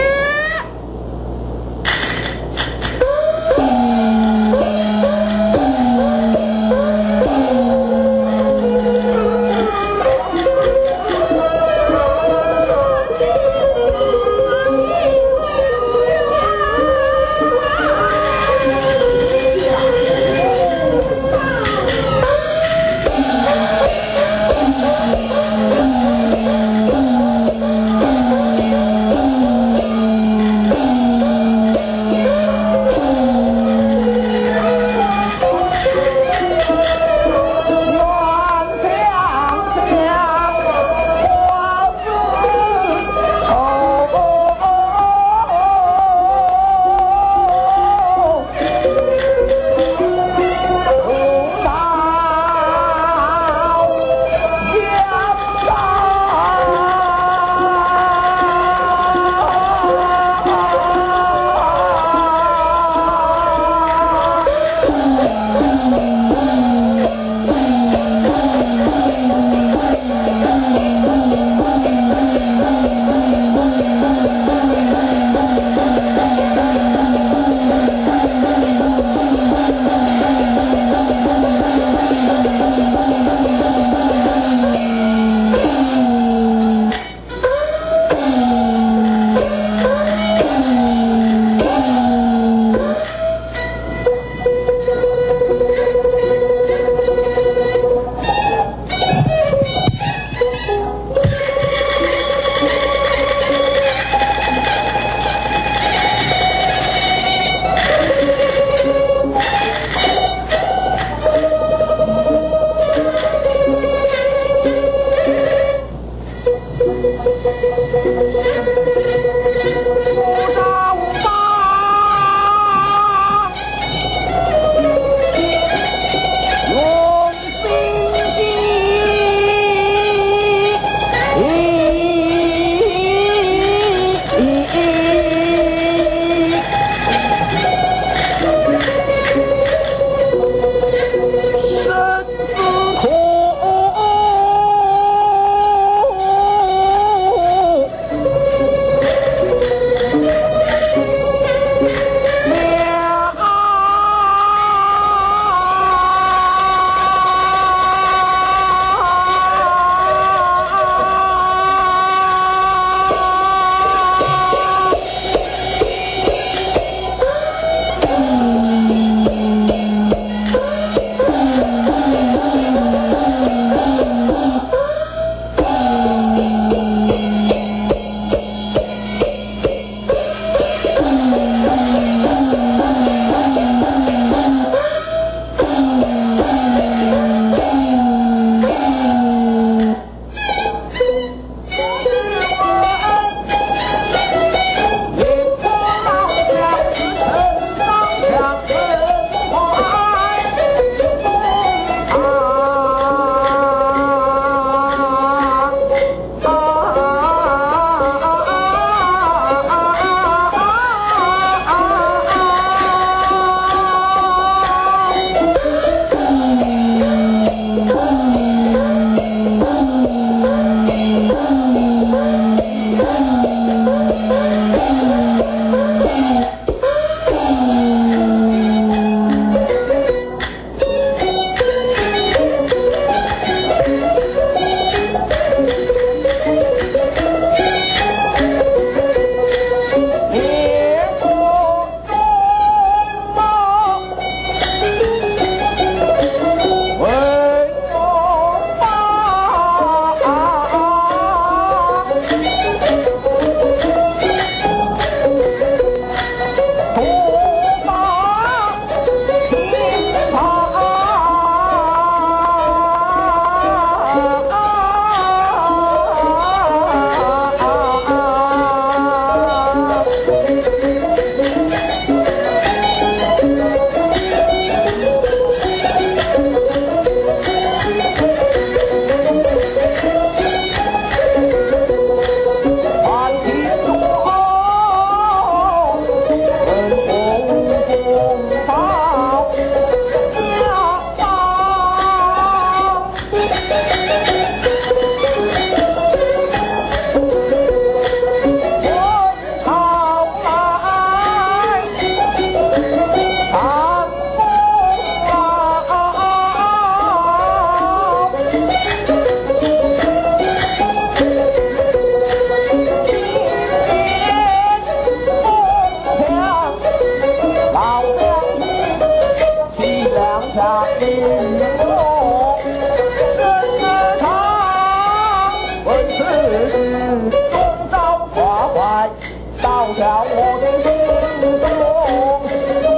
下英雄，日常为此终朝挂怀，倒叫我的心中。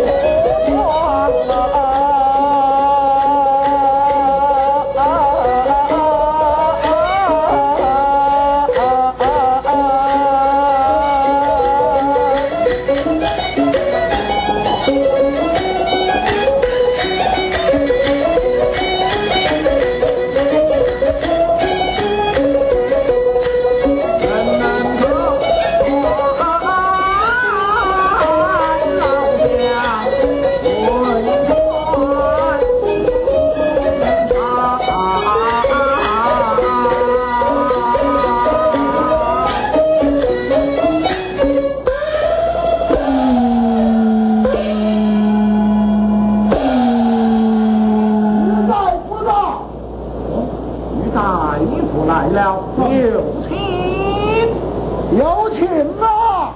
有请啊！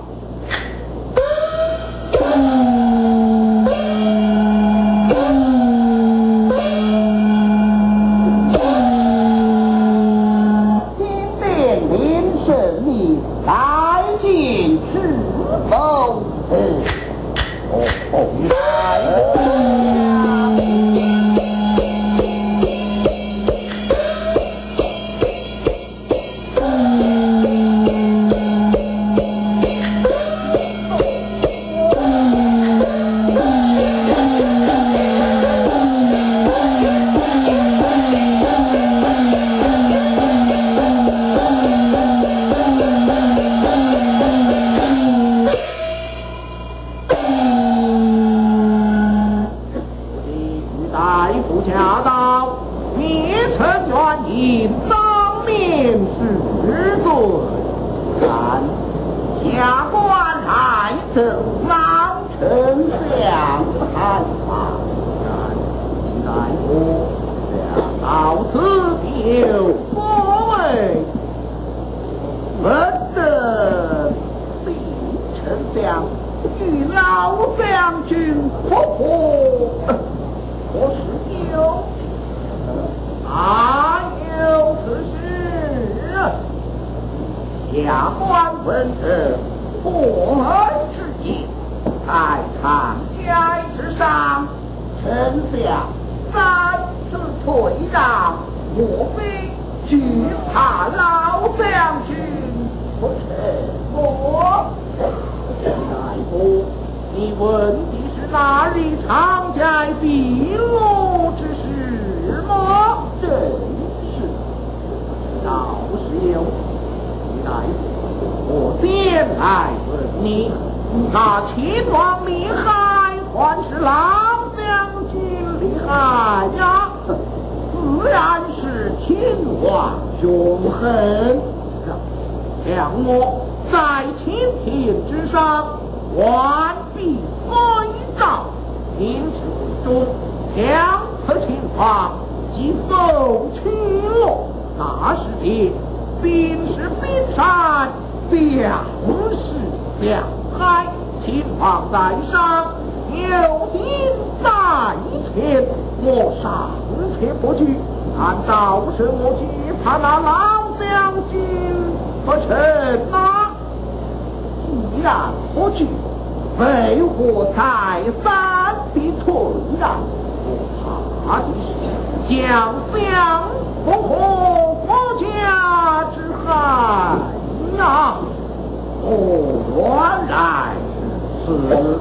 今殿临胜利，来进是否？下官闻得过儿之言，在长街之上，丞相三次退让，莫非惧怕老将军不成么？大夫，你问的是哪里长街闭路之事吗？正是，倒是有。我先来问你，那秦王厉害，还是老将军厉害呀？自然是秦王凶狠。让我在秦庭之上，万璧归赵，因之为中，强迫秦王即走去了。那时的兵是兵山，将是将海，秦王在上，有兵在前，我尚且不惧，难道是我惧怕那老将军不成吗？既然不惧，为何再三的退让？我怕的是将相不和国家之害呀！原来是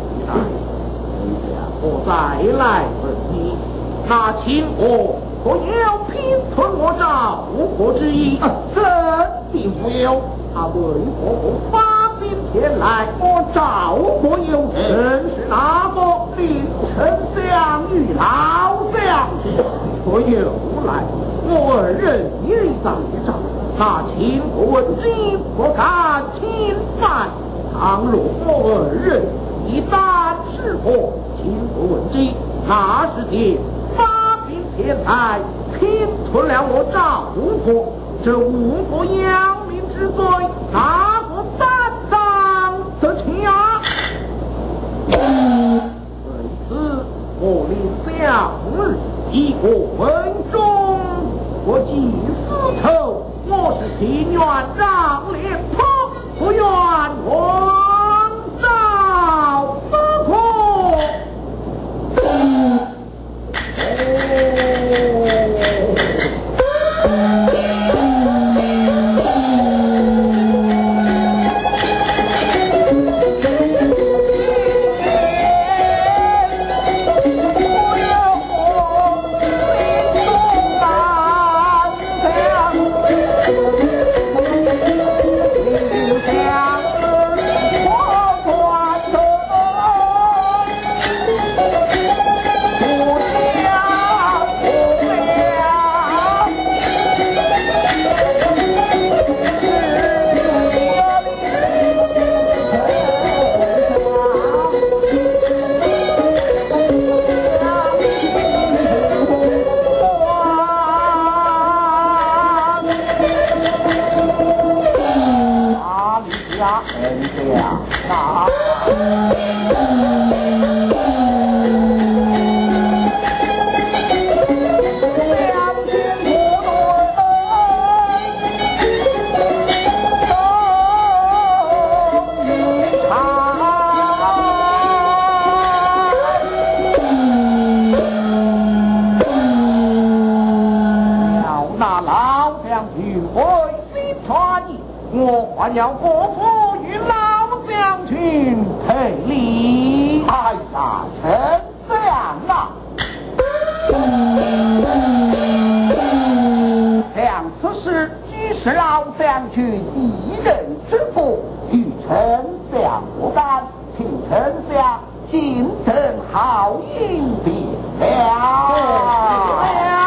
我再来问你，那秦国可有拼吞我赵国之意？真并没有。他为何不发兵前来？我赵国有人是哪个令丞相与老将军？可有来？我二人一在上，那秦国闻之不敢侵犯。倘若我二人一旦识破，秦国闻之，那时的发兵前来，拼吞了我赵国，这误国殃民之罪，哪个担当得起啊？为此， 我领小日一个文中，我既丝绸，我是情愿让烈破，不愿王造之苦。还要国父与老将军赔礼。 哎呀，丞相啊！像此事既是老将军一人之过，与丞相不干，请丞相静等好应别了。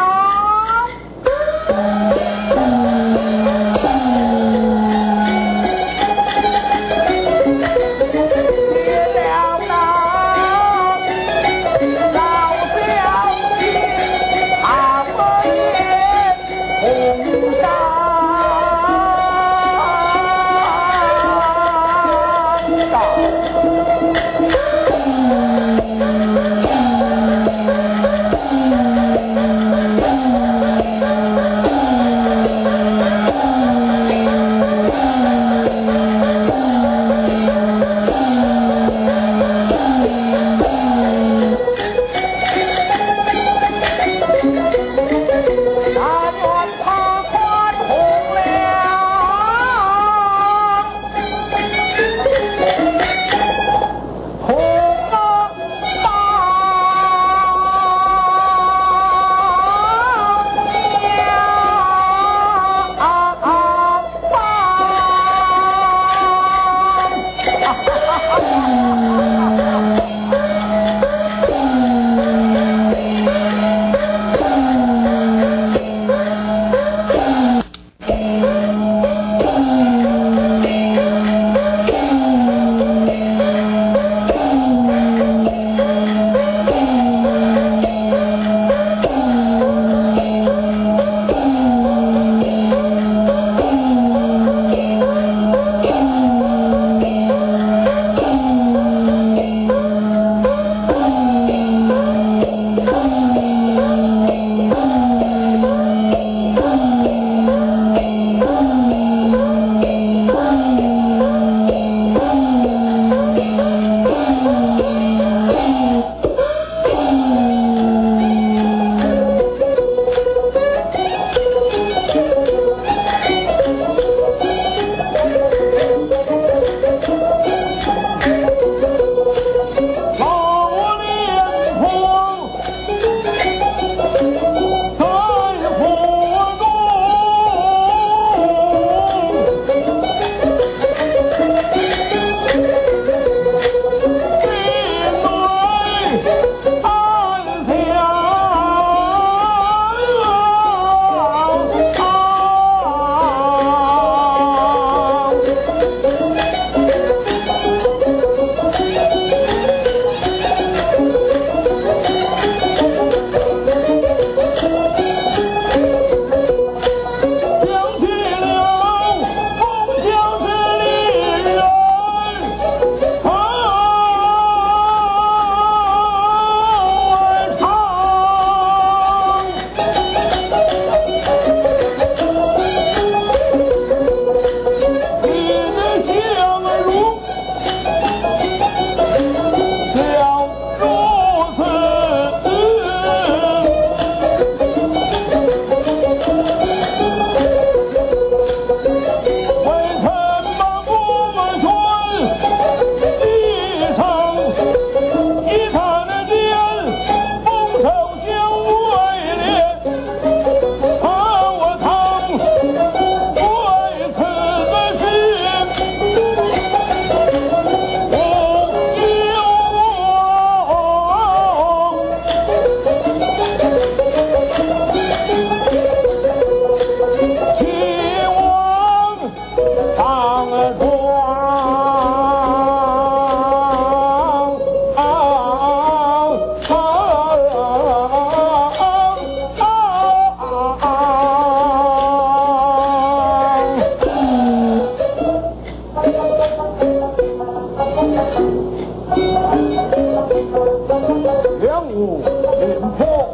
廉颇，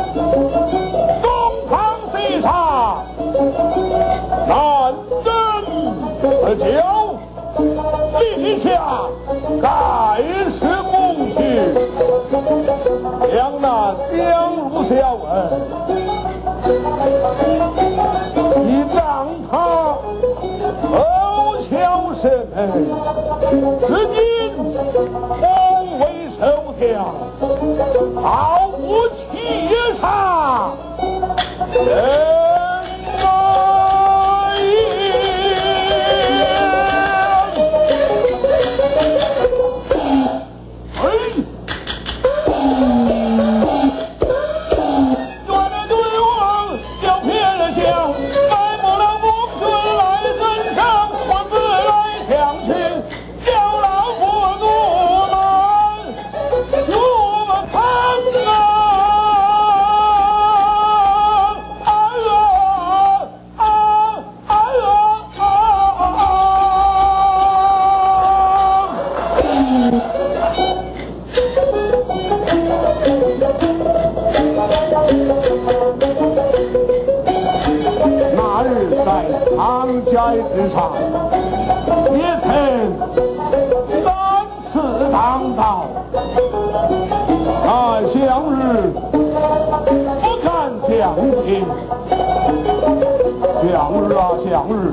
东堂西查，南征交，立下盖世功勋，江南将入小恩，以让他后桥神恩，至今从未受降，毫无欺差。长斋之上，也曾三次当道，向日不敢相信，向日啊向日，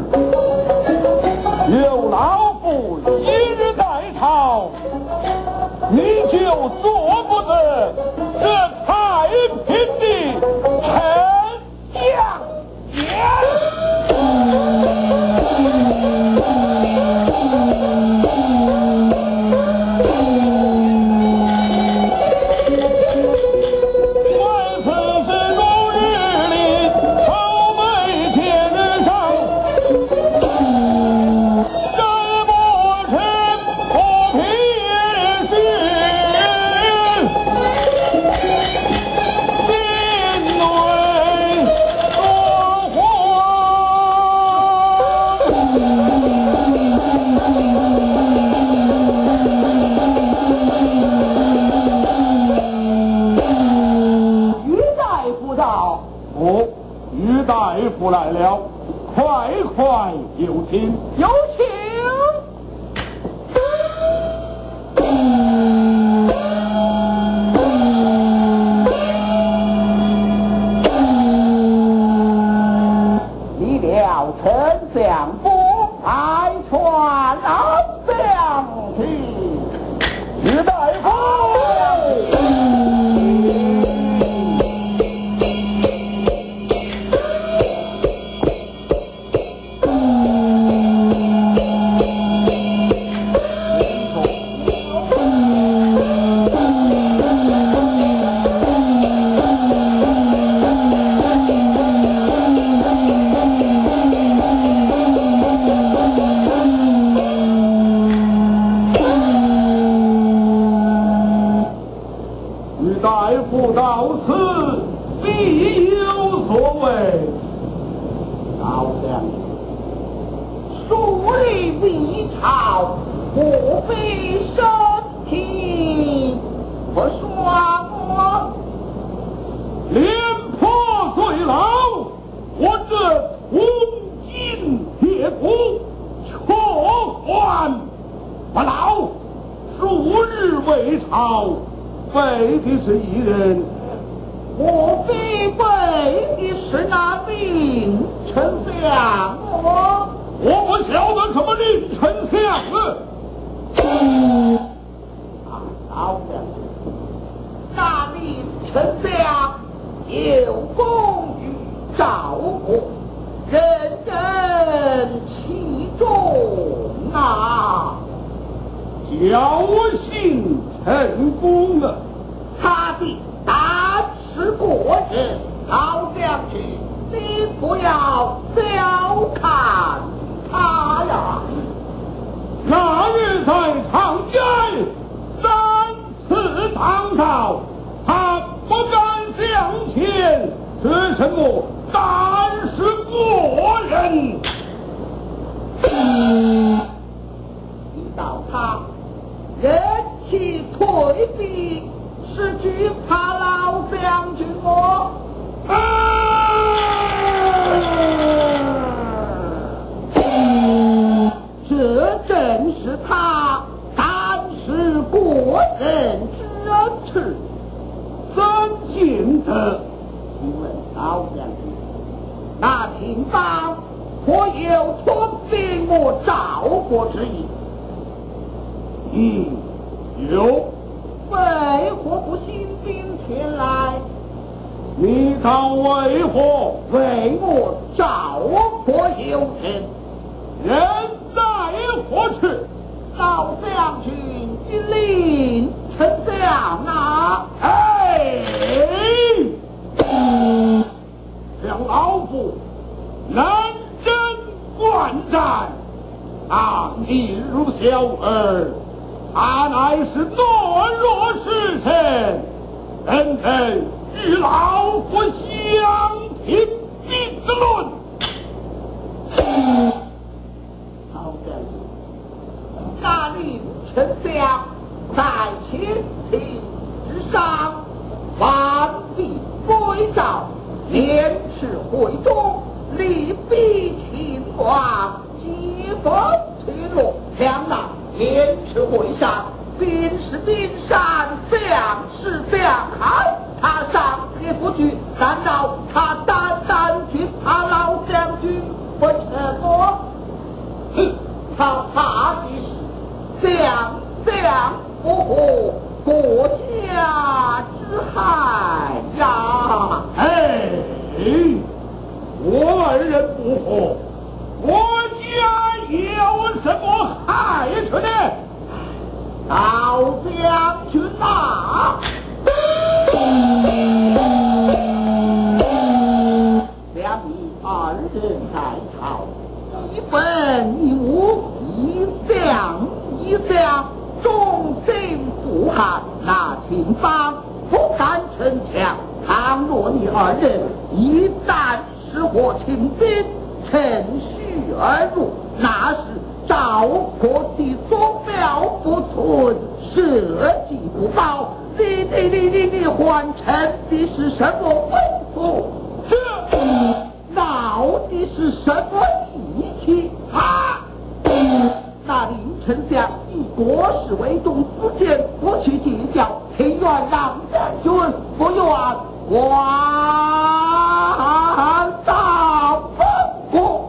有老夫一日在朝，你就做不得这太平的丞相爷。大夫来了，快快有请， 有请。 你了丞相府，派传老将去，于大夫。大夫到此必有所为，老将树立为朝，不非身体不爽我。 廉颇虽老，我这铜筋铁骨却还不老，数日为朝。为的是一人， 莫非为的是那名丞相我不晓得什么名丞相老将军，那名丞相有功于赵国，人人器重啊， 侥幸成功了。 他的大事过人，老将军，你不要小看他呀。 那日在长街三次当道，他不敢向前，是什么胆识过人？ 遇到他人气退避，是惧怕老尽责。请问老将军，那秦邦可有出兵我赵国之意？有。为何不兴兵前来？你当为何为我赵国有人？人在何处？老将军今临丞相啊！让老夫南征观战，你如小儿，他乃是懦弱之臣，怎能与老夫相提并论？老将军，那令丞相在前庭之上万里归赵，廉耻会中，力逼秦王，击封退落，两那廉耻会上，兵是兵山，将是将海，他上也不惧，难道他单单惧他老将军不成么？他怕的是将不护国家之害呀！我二人不和，国家有什么害处呢？老将军啊！两你二人在朝，一分一武，一将一将，忠心不汉，那秦邦不敢逞强。倘若你二人一旦失火请兵，趁虚而入，那是赵国的宗庙不存，社稷不保。你还称的是什么吩咐？这闹的是什么义气？那林丞相以国事为重，私见不去计较，情愿让将军不愿还到本国。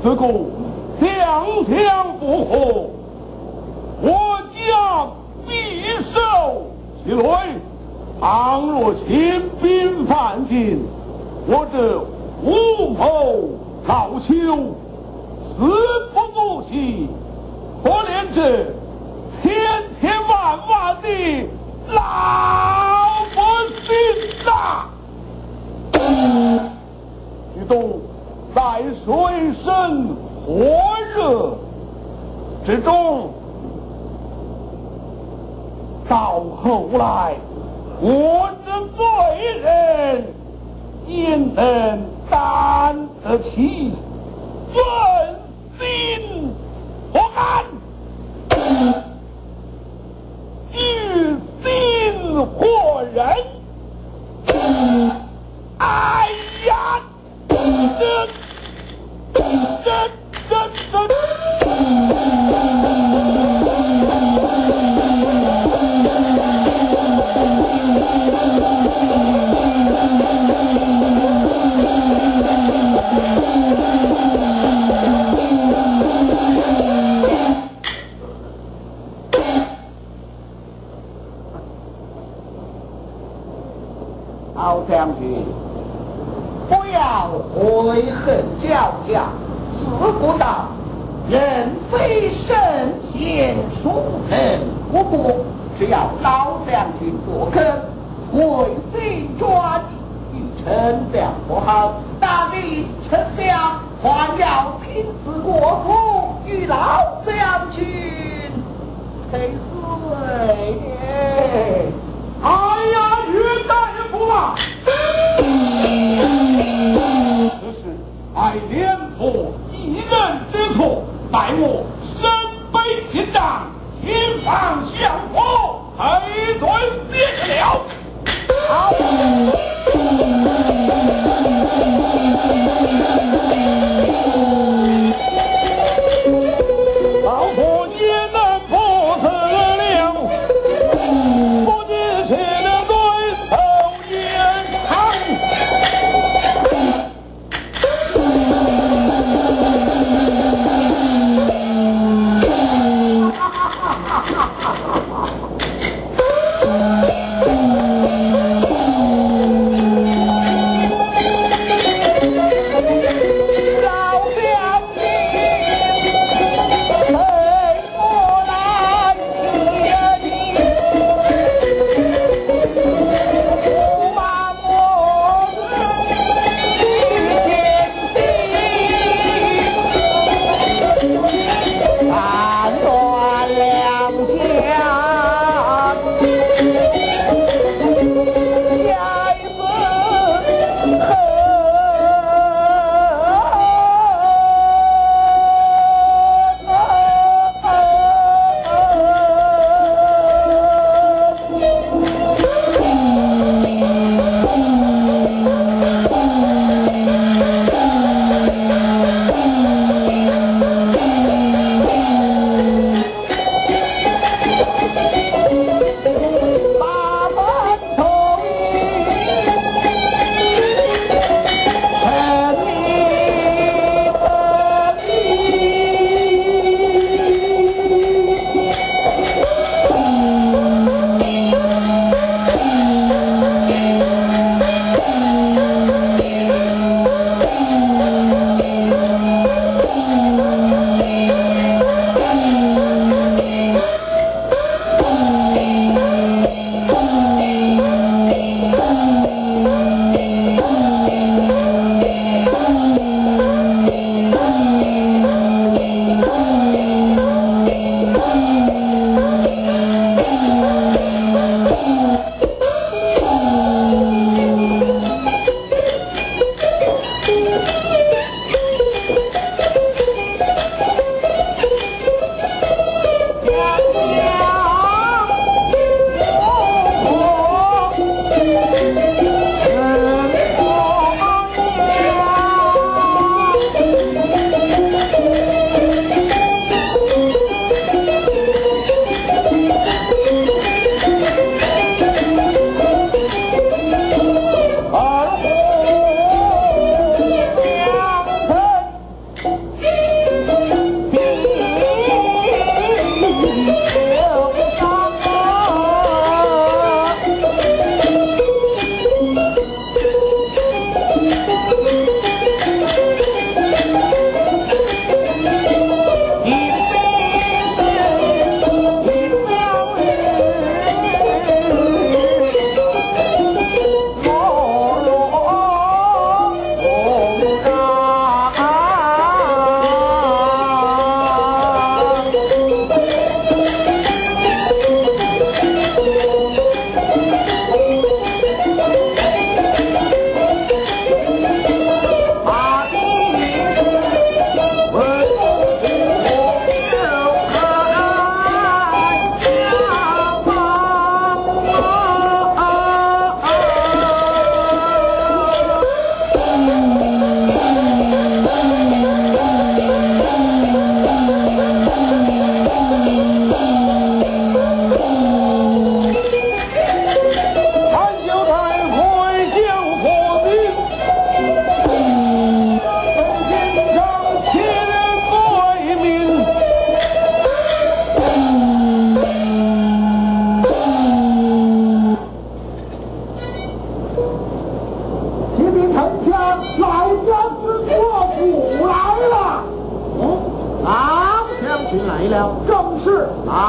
自古强强不和，我将必受其累。倘若秦兵犯境，我这无谋老朽，死不足惜，可怜这千千万万的老百姓呐！举动在水深火热之中，到后来，我这罪人焉能担得起问心不甘，于心惑人？哎呀， 敖将军，不要悔恨交加，自古道人非圣贤孰能不过，只要老将军多肯为非转意，与丞相不好，大理丞相还要凭此国父与老将军赔罪。 哎呀，岳大人不嘛！此事爱廉颇一人之错，待我身背铁杖，前方相搏，赔罪灭了。好。老婆也能破此了。不知且能对头眼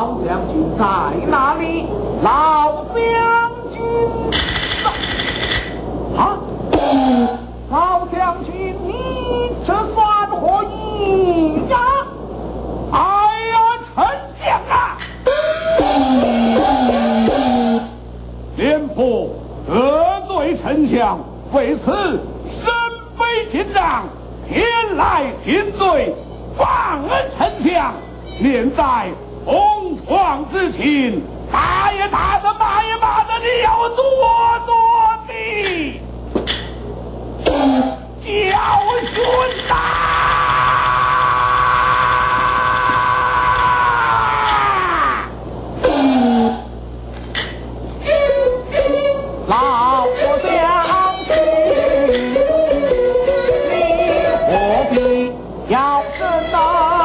老将军在哪里？老将军啊！老将军，你这算何意呀？哎呀，丞相啊！廉颇得罪丞相，为此身背金杖，前来请罪，放恩丞相。念在同床之情，打也打的，骂也骂的，你要做的教训呐！老将军，你何必要这等？